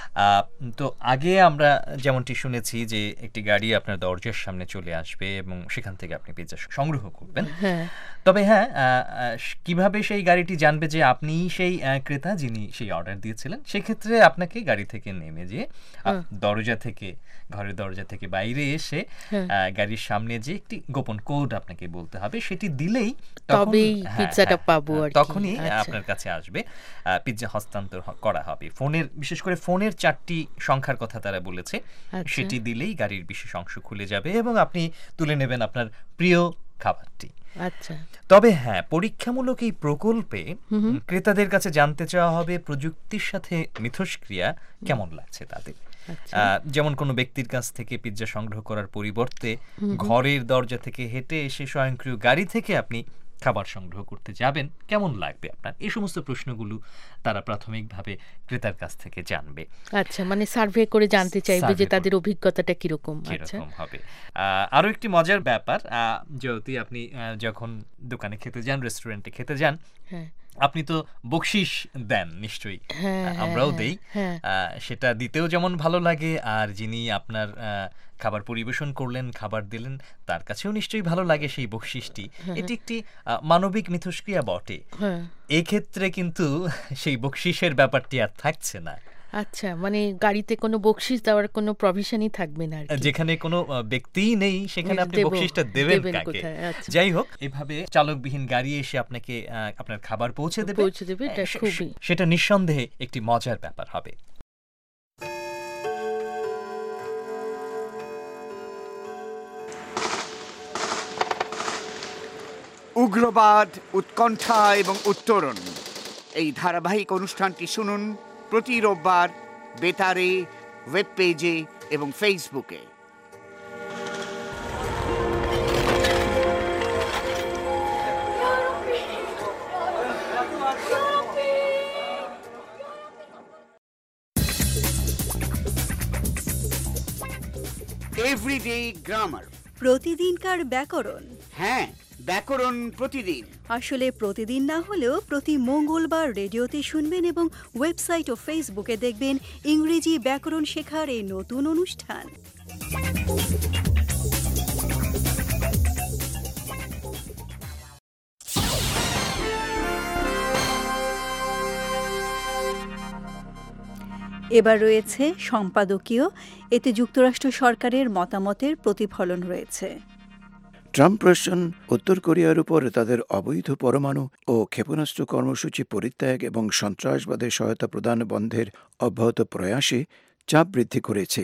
তো আগে আমরা যেমনটি শুনেছি যে একটি গাড়ি আপনার দরজার সামনে চলে আসবে এবং সেখান থেকে আপনি পিৎজা সংগ্রহ করবেন। তবে হ্যাঁ, কিভাবে সেই গাড়িটি জানবে যে আপনি সেই ক্রেতা যিনি সেই অর্ডার দিয়েছিলেন? সেক্ষেত্রে আপনাকে গাড়ি থেকে নেমে যেয়ে দরজা থেকে, ঘরের দরজা থেকে বাইরে এসে গাড়ির সামনে যে একটি গোপন কোড আপনাকে বলতে হবে, সেটি দিলেই তবেই পিৎজাটা পাবো আর তখনই আপনার কাছে আসবে, পিৎজা হস্তান্তর করা হবে। ফোনের, বিশেষ করে ফোনের চারটি সংখ্যার কথা তারা বলেছে, সেটি দিলেই গাড়ির বিশেষ অংশ খুলে যাবে এবং আপনি তুলে নেবেন আপনার প্রিয় খাবারটি। আচ্ছা। তবে হ্যাঁ, পরীক্ষামূলক এই প্রকল্পে ক্রেতাদের কাছে জানতে চাওয়া হবে প্রযুক্তির সাথে মিথস্ক্রিয়া কেমন লাগছে তাদের। যেমন কোনো ব্যক্তির কাছ থেকে পিৎজা সংগ্রহ করার পরিবর্তে ঘরের দরজা থেকে হেঁটে এসে স্বয়ংক্রিয় গাড়ি থেকে আপনি খাবার সংগ্রহ করতে যাবেন, কেমন লাগবে আপনার? এই সমস্ত প্রশ্নগুলো তারা প্রাথমিকভাবে ক্রেতার কাছ থেকে জানবে। আচ্ছা, মানে সার্ভে করে জানতে চাইবে যে তাদের অভিজ্ঞতাটা কিরকম কিরকম হবে। আরো একটি মজার ব্যাপার, যদি আপনি যখন দোকানে খেতে যান, রেস্টুরেন্টে খেতে যান, আপনি তো বকশিশ দেন নিশ্চয়ই, আমরাও দেই। সেটা দিতেও যেমন ভালো লাগে, আর যিনি আপনার খাবার পরিবেশন করলেন, খাবার দিলেন, তার কাছেও নিশ্চয়ই ভালো লাগে সেই বকশিশটি। এটি একটি মানবিক মিথস্ক্রিয়া বটে। এক্ষেত্রে কিন্তু সেই বকশিশের ব্যাপারটি আর থাকছে না। আচ্ছা, মানে গাড়িতে কোনো বকশিশ দেওয়ার কোনো প্রভিশনই থাকবে না। যেখানে কোনো ব্যক্তিই নেই সেখানে আপনি বকশিশটা দেবেন কাকে? যাই হোক, এভাবে চালকবিহীন গাড়ি এসে আপনাকে আপনার খাবার পৌঁছে দেবে, পৌঁছে দেবে, এটা খুবই, সেটা নিঃসন্দেহে একটি মজার ব্যাপার হবে। উগ্রবাদ, উৎকণ্ঠা এবং উত্তরণ, এই ধারাবাহিক অনুষ্ঠানটি শুনুন প্রতি রোববার বেতারে, ওয়েব পেজে এবং ফেসবুকে। এভরিডে গ্রামার, প্রতিদিনকার ব্যাকরণ। হ্যাঁ, ব্যাকরণ প্রতিদিন। আসলে প্রতিদিন না হলেও প্রতি মঙ্গলবার রেডিওতে শুনবেন এবং ওয়েবসাইট ও ফেসবুকে দেখবেন ইংরেজি ব্যাকরণ শেখার এই নতুন অনুষ্ঠান। এবার রয়েছে সম্পাদকীয়। এতে যুক্তরাষ্ট্র সরকারের মতামতের প্রতিফলন রয়েছে। ট্রাম্প প্রশাসন উত্তর কোরিয়ার উপর তাদের অবৈধ পরমাণু ও ক্ষেপণাস্ত্র কর্মসূচি পরিত্যাগ এবং সন্ত্রাসবাদের সহায়তা প্রদান বন্ধের অব্যাহত প্রয়াসে চাপ বৃদ্ধি করেছে।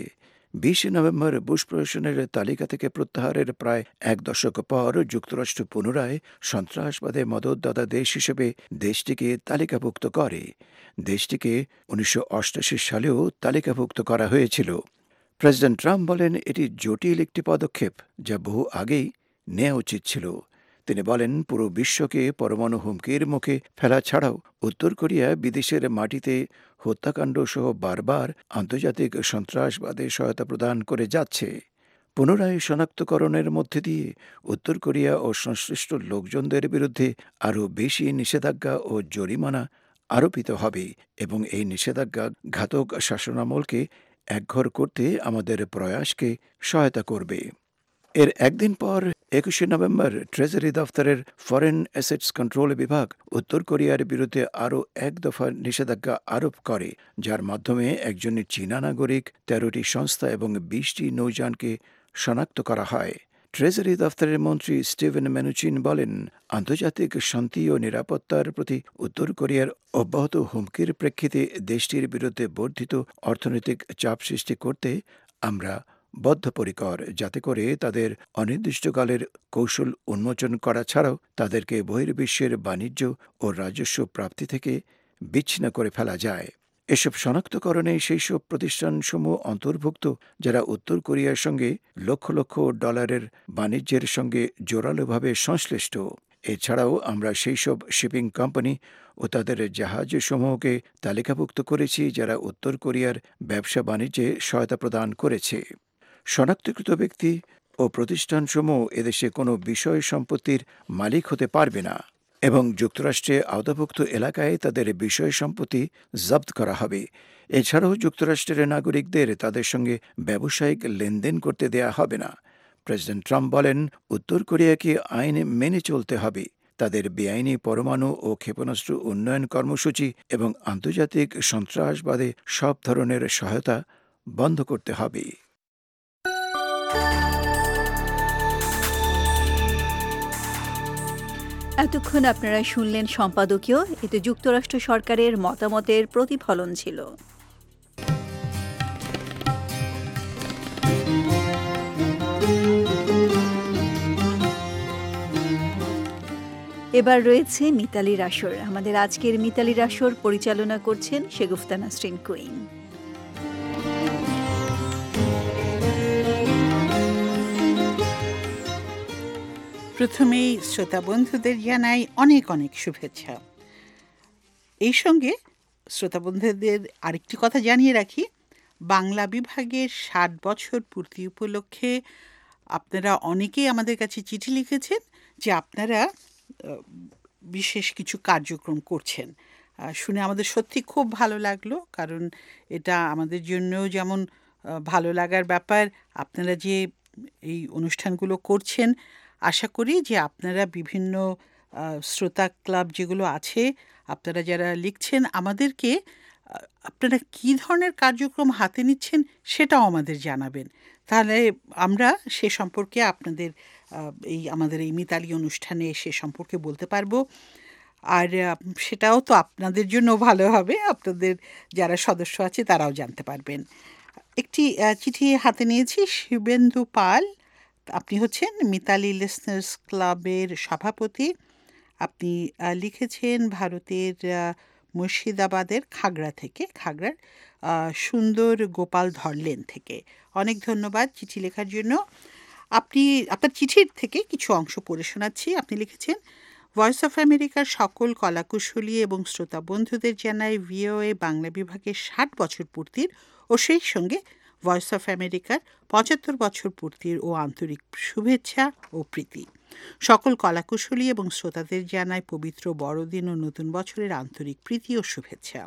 বিশে নভেম্বর বুশ প্রশাসনের তালিকা থেকে প্রত্যাহারের প্রায় এক দশক পর যুক্তরাষ্ট্র পুনরায় সন্ত্রাসবাদে মদতদাতা দেশ হিসেবে দেশটিকে তালিকাভুক্ত করে। দেশটিকে উনিশশো অষ্টাশি সালেও তালিকাভুক্ত করা হয়েছিল। প্রেসিডেন্ট ট্রাম্প বলেন এটি জটিল একটি পদক্ষেপ যা বহু আগেই নেওয়া উচিত ছিল। তিনি বলেন পুরো বিশ্বকে পরমাণু হুমকির মুখে ফেলা ছাড়াও উত্তর কোরিয়া বিদেশের মাটিতে হত্যাকাণ্ড সহ বারবার আন্তর্জাতিক সন্ত্রাসবাদে সহায়তা প্রদান করে যাচ্ছে। পুনরায় শনাক্তকরণের মধ্যে দিয়ে উত্তর কোরিয়া ও সংশ্লিষ্ট লোকজনদের বিরুদ্ধে আরও বেশি নিষেধাজ্ঞা ও জরিমানা আরোপিত হবে এবং এই নিষেধাজ্ঞা ঘাতক শাসনামলকে একঘর করতে আমাদের প্রয়াসকে সহায়তা করবে। এর একদিন পর একুশে নভেম্বর ট্রেজারি দফতরের ফরেন অ্যাসেটস কন্ট্রোল বিভাগ উত্তর কোরিয়ার বিরুদ্ধে আরও এক দফা নিষেধাজ্ঞা আরোপ করে, যার মাধ্যমে একজন চীনা নাগরিক, তেরোটি সংস্থা এবং বিশটি নৌযানকে শনাক্ত করা হয়। ট্রেজারি দফতরের মন্ত্রী স্টিভেন মেনুচিন বলেন, আন্তর্জাতিক শান্তি ও নিরাপত্তার প্রতি উত্তর কোরিয়ার অব্যাহত হুমকির প্রেক্ষিতে দেশটির বিরুদ্ধে বর্ধিত অর্থনৈতিক চাপ সৃষ্টি করতে আমরা বদ্ধপরিকর, যাতে করে তাদের অনির্দিষ্টকালের কৌশল উন্মোচন করা ছাড়াও তাদেরকে বহির্বিশ্বের বাণিজ্য ও রাজস্ব প্রাপ্তি থেকে বিচ্ছিন্ন করে ফেলা যায়। এসব শনাক্তকরণে সেই সব প্রতিষ্ঠানসমূহ অন্তর্ভুক্ত যারা উত্তর কোরিয়ার সঙ্গে লক্ষ লক্ষ ডলারের বাণিজ্যের সঙ্গে জোরালোভাবে সংশ্লিষ্ট। এছাড়াও আমরা সেই সব শিপিং কোম্পানি ও তাদের জাহাজসমূহকে তালিকাভুক্ত করেছি যারা উত্তর কোরিয়ার ব্যবসা বাণিজ্যে সহায়তা প্রদান করেছে। শনাক্তকৃত ব্যক্তি ও প্রতিষ্ঠানসমূহ এদেশে কোনো বিষয় সম্পত্তির মালিক হতে পারবে না এবং যুক্তরাষ্ট্রে আওতাভুক্ত এলাকায় তাদের বিষয় সম্পত্তি জব্দ করা হবে। এছাড়াও যুক্তরাষ্ট্রের নাগরিকদের তাদের সঙ্গে ব্যবসায়িক লেনদেন করতে দেয়া হবে না। প্রেসিডেন্ট ট্রাম্প বলেন, উত্তর কোরিয়াকে আইন মেনে চলতে হবে, তাদের বেআইনি পরমাণু ও ক্ষেপণাস্ত্র উন্নয়ন কর্মসূচি এবং আন্তর্জাতিক সন্ত্রাসবাদে সব ধরনের সহায়তা বন্ধ করতে হবে। এতক্ষণ আপনারা শুনলেন সম্পাদকীয়। এতে যুক্তরাষ্ট্র সরকারের মতামতের প্রতিফলন ছিল। এবার রয়েছে মিতালির আসর। আমাদের আজকের মিতালির আসর পরিচালনা করছেন শেগুফতা নাসরিন কুইন। প্রথমেই শ্রোতা বন্ধুদের জানাই অনেক অনেক শুভেচ্ছা। এই সঙ্গে শ্রোতা বন্ধুদের আরেকটি কথা জানিয়ে রাখি, বাংলা বিভাগের ষাট বছর পূর্তি উপলক্ষে আপনারা অনেকেই আমাদের কাছে চিঠি লিখেছেন যে আপনারা বিশেষ কিছু কার্যক্রম করছেন। শুনে আমাদের সত্যি খুব ভালো লাগলো, কারণ এটা আমাদের জন্যও যেমন ভালো লাগার ব্যাপার, আপনারা যে এই অনুষ্ঠানগুলো করছেন, আশা করি যে আপনারা বিভিন্ন শ্রোতা ক্লাব যেগুলো আছে, আপনারা যারা লিখছেন আমাদেরকে আপনারা কী ধরনের কার্যক্রম হাতে নিচ্ছেন সেটাও আমাদের জানাবেন। তাহলে আমরা সে সম্পর্কে আপনাদের এই আমাদের এই মিতালি অনুষ্ঠানে সে সম্পর্কে বলতে পারবো। আর সেটাও তো আপনাদের জন্য ভালো হবে, আপনাদের যারা সদস্য আছে তারাও জানতে পারবেন। একটি চিঠি হাতে নিয়েছি, শিবেন্দু পাল, আপনি হচ্ছেন মিতালি লিসনার্স ক্লাবের সভাপতি। আপনি লিখেছেন ভারতের মুর্শিদাবাদের খাগড়া থেকে, খাগড়ার সুন্দর গোপাল ধরলেন থেকে। অনেক ধন্যবাদ চিঠি লেখার জন্য। আপনি আপনার চিঠির থেকে কিছু অংশ পড়ে শোনাচ্ছি। আপনি লিখেছেন, ভয়েস অফ আমেরিকার সকল কলাকুশলী এবং শ্রোতা বন্ধুদের জানাই ভিওএ বাংলা বিভাগের ষাট বছর পূর্তির ও সেই সঙ্গে ভয়েস অফ আমেরিকার পঁচাত্তর বছর পূর্তির ও আন্তরিক শুভেচ্ছা ও প্রীতি। সকল কলাকুশলী এবং শ্রোতাদের জানাই পবিত্র বড়দিন ও নতুন বছরের আন্তরিক প্রীতি ও শুভেচ্ছা।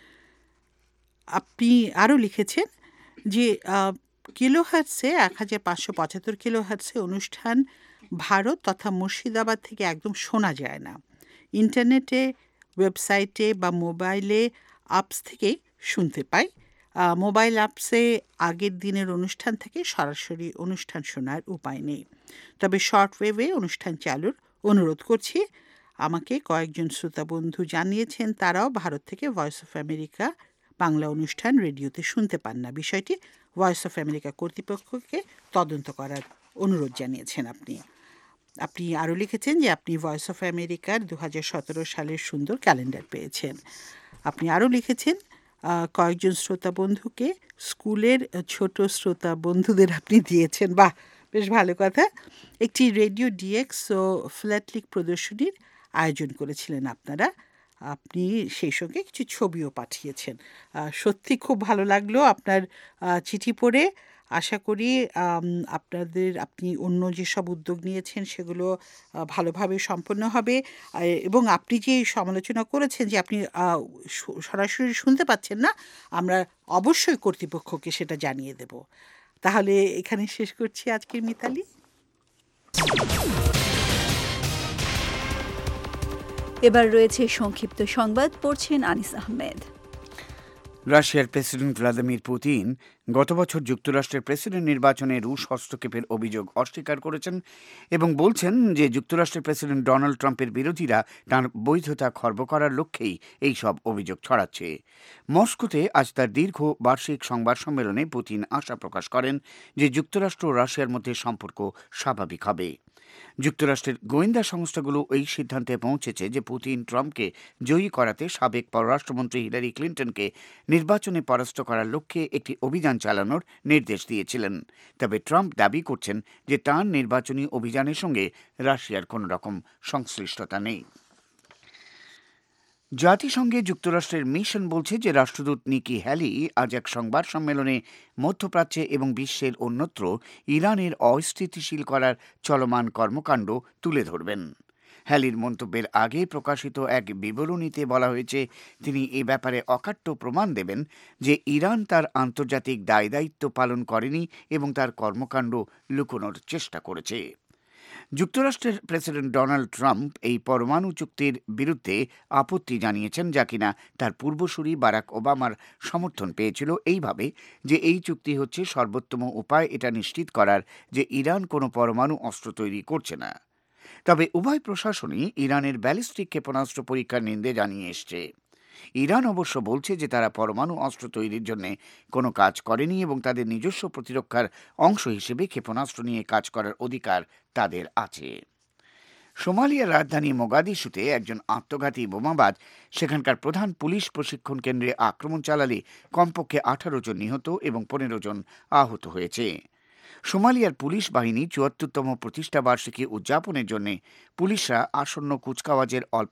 আপনি আরও লিখেছেন যে কিলোহার্টসে এক হাজার পাঁচশো পঁচাত্তর কিলোহার্টসে অনুষ্ঠান ভারত তথা মুর্শিদাবাদ থেকে একদম শোনা যায় না। ইন্টারনেটে, ওয়েবসাইটে বা মোবাইলে অ্যাপস থেকে শুনতে পাই। মোবাইল অ্যাপসে আগের দিনের অনুষ্ঠান থেকে সরাসরি অনুষ্ঠান শোনার উপায় নেই, তবে শর্টওয়েভে অনুষ্ঠান চালুর অনুরোধ করছি। আমাকে কয়েকজন শ্রোতা বন্ধু জানিয়েছেন তারাও ভারত থেকে ভয়েস অফ আমেরিকা বাংলা অনুষ্ঠান রেডিওতে শুনতে পান না। বিষয়টি ভয়েস অফ আমেরিকা কর্তৃপক্ষকে তদন্ত করার অনুরোধ জানিয়েছেন আপনি। আপনি আরও লিখেছেন যে আপনি ভয়েস অফ আমেরিকার দু হাজার সতেরো সালের সুন্দর ক্যালেন্ডার পেয়েছেন। আপনি আরও লিখেছেন কয়েকজন শ্রোতা বন্ধুকে স্কুলের ছোট শ্রোতা বন্ধুদের আপনি দিয়েছেন। বাহ, বেশ ভালো কথা। একটি রেডিও ডিএক্স ও ফ্ল্যাটলিক প্রদর্শনীর আয়োজন করেছিলেন আপনারা। আপনি সেই সঙ্গে কিছু ছবিও পাঠিয়েছেন। সত্যি খুব ভালো লাগলো আপনার চিঠি পড়ে। আশা করি আপনাদের আপনি অন্য যেসব উদ্যোগ নিয়েছেন সেগুলো ভালোভাবে সম্পন্ন হবে, এবং আপনি যে সমালোচনা করেছেন যে আপনি সরাসরি শুনতে পাচ্ছেন না, আমরা অবশ্যই কর্তৃপক্ষকে সেটা জানিয়ে দেব। তাহলে এখানে শেষ করছি আজকের মিতালি। এবার রয়েছে সংক্ষিপ্ত সংবাদ, পড়ছেন আনিস আহমেদ। রাশিয়ার প্রেসিডেন্ট ভ্লাদিমির পুতিন গত বছর যুক্তরাষ্ট্রের প্রেসিডেন্ট নির্বাচনে রুশ হস্তক্ষেপের অভিযোগ অস্বীকার করেছেন এবং বলছেন যে যুক্তরাষ্ট্রের প্রেসিডেন্ট ডোনাল্ড ট্রাম্পের বিরোধীরা তাঁর বৈধতা খর্ব করার লক্ষ্যেই এই সব অভিযোগ ছড়াচ্ছে। মস্কোতে আজ তার দীর্ঘ বার্ষিক সংবাদ সম্মেলনে পুতিন আশা প্রকাশ করেন যে যুক্তরাষ্ট্র ও রাশিয়ার মধ্যে সম্পর্ক স্বাভাবিক হবে। যুক্তরাষ্ট্রের গোয়েন্দা সংস্থাগুলো এই সিদ্ধান্তে পৌঁছেছে যে পুতিন ট্রাম্পকে জয়ী করাতে সাবেক পররাষ্ট্রমন্ত্রী হিলারি ক্লিন্টনকে নির্বাচনে পরাস্ত করার লক্ষ্যে একটি অভিযান চালানোর নির্দেশ দিয়েছিলেন। তবে ট্রাম্প দাবি করছেন যে তাঁর নির্বাচনী অভিযানের সঙ্গে রাশিয়ার কোনো রকম সংশ্লিষ্টতা নেই। জাতিসংঘে যুক্তরাষ্ট্রের মিশন বলছে যে রাষ্ট্রদূত নিকি হ্যালি আজ এক সংবাদ সম্মেলনে মধ্যপ্রাচ্যে এবং বিশ্বের অন্যত্র ইরানের অস্থিতিশীল করার চলমান কর্মকাণ্ড তুলে ধরবেন। হ্যালির মন্তব্যের আগে প্রকাশিত এক বিবরণীতে বলা হয়েছে তিনি এ ব্যাপারে অকাট্য প্রমাণ দেবেন যে ইরান তার আন্তর্জাতিক দায় দায়িত্ব পালন করেনি এবং তার কর্মকাণ্ড লুকোনোর চেষ্টা করেছে। যুক্তরাষ্ট্রের প্রেসিডেন্ট ডোনাল্ড ট্রাম্প এই পরমাণু চুক্তির বিরুদ্ধে আপত্তি জানিয়েছেন, যা কিনা তার পূর্বসূরি বারাক ওবামার সমর্থন পেয়েছিল এইভাবে যে এই চুক্তি হচ্ছে সর্বোত্তম উপায় এটা নিশ্চিত করার যে ইরান কোনো পরমাণু অস্ত্র তৈরি করছে না। তবে উভয় প্রশাসনই ইরানের ব্যালিস্টিক ক্ষেপণাস্ত্র পরীক্ষার নিন্দে জানিয়ে এসছে। ইরান অবশ্য বলছে যে তারা পরমাণু অস্ত্র তৈরির জন্য কোনো কাজ করেনি এবং তাদের নিজস্ব প্রতিরক্ষার অংশ হিসেবে ক্ষেপণাস্ত্র নিয়ে কাজ করার অধিকার তাদের আছে। সোমালিয়ার রাজধানী মোগাদিশুতে একজন আত্মঘাতী বোমাবাজ সেখানকার প্রধান পুলিশ প্রশিক্ষণ কেন্দ্রে আক্রমণ চালালে কমপক্ষে আঠারো জন নিহত এবং পনেরো জন আহত হয়েছে। সোমালিয়ার পুলিশ বাহিনী চুয়াত্তরতম প্রতিষ্ঠা বার্ষিকী উদযাপনের জন্য পুলিশরা আসন্ন কুচকাওয়াজের অল্প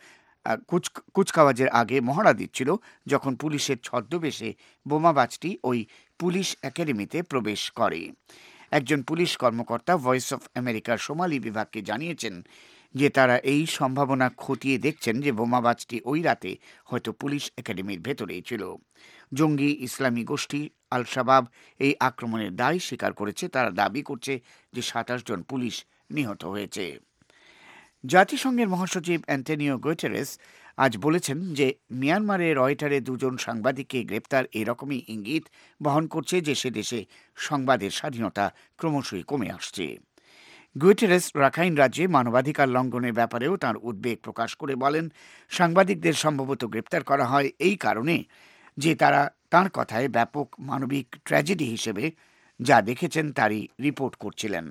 কুচকাওয়াজের আগে মহড়া দিচ্ছিল যখন পুলিশের ছদ্মবেশে বোমাবাজটি ওই পুলিশ একাডেমিতে প্রবেশ করে। একজন পুলিশ কর্মকর্তা ভয়েস অফ আমেরিকার সোমালি বিভাগকে জানিয়েছেন যে তারা এই সম্ভাবনা খতিয়ে দেখছেন যে বোমাবাজটি ওই রাতে হয়তো পুলিশ একাডেমির ভেতরেই ছিল। জঙ্গি ইসলামী গোষ্ঠী আল শাবাব এই আক্রমণের দায় স্বীকার করেছে। তারা দাবি করছে যে সাতাশ জন পুলিশ নিহত হয়েছে। জাতিসংঘের মহাসচিব অ্যান্টনিও গুটেরেস আজ বলেছেন যে মিয়ানমারে রয়টারে দুজন সাংবাদিককে গ্রেপ্তার এরকমই ইঙ্গিত বহন করছে যে সে দেশে সংবাদের স্বাধীনতা ক্রমশই কমে আসছে। গুটেরেস রাখাইন রাজ্যে মানবাধিকার লঙ্ঘনের ব্যাপারেও তাঁর উদ্বেগ প্রকাশ করে বলেন, সাংবাদিকদের সম্ভবত গ্রেপ্তার করা হয় এই কারণে যে তারা তাঁর কথায় ব্যাপক মানবিক ট্র্যাজেডি হিসেবে যা দেখেছেন তারই রিপোর্ট করছিলেন।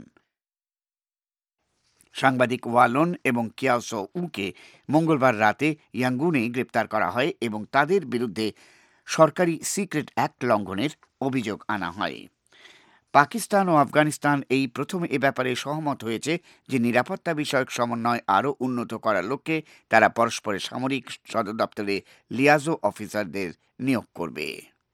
সাংবাদিক ওয়ালন এবং কিয়াওসো উকে মঙ্গলবার রাতে ইয়াঙ্গুনে গ্রেপ্তার করা হয় এবং তাদের বিরুদ্ধে সরকারি সিক্রেট অ্যাক্ট লঙ্ঘনের অভিযোগ আনা হয়। পাকিস্তান ও আফগানিস্তান এই প্রথম এ ব্যাপারে সহমত হয়েছে যে নিরাপত্তা বিষয়ক সমন্বয় আরও উন্নত করার লক্ষ্যে তারা পরস্পরের সামরিক সদর দপ্তরে লিয়াজো অফিসারদের নিয়োগ করবে।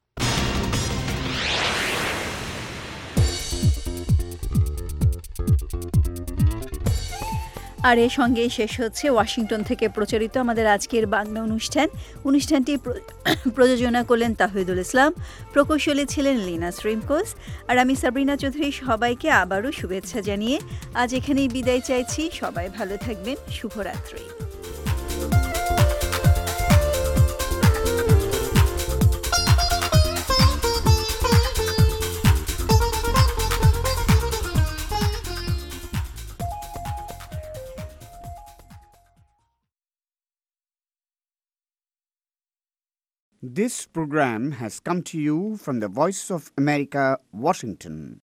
আর এর সঙ্গে শেষ হচ্ছে ওয়াশিংটন থেকে প্রচারিত আমাদের আজকের বাংলা অনুষ্ঠান। অনুষ্ঠানটি প্রযোজনা করলেন তাহিদুল ইসলাম, প্রকৌশলী ছিলেন লিনা শ্রিমকোস, আর আমি সাবরিনা চৌধুরী। সবাইকে আবারও শুভেচ্ছা জানিয়ে আজ এখানেই বিদায় চাইছি। সবাই ভালো থাকবেন। শুভরাত্রি। This program has come to you from the Voice of America, Washington.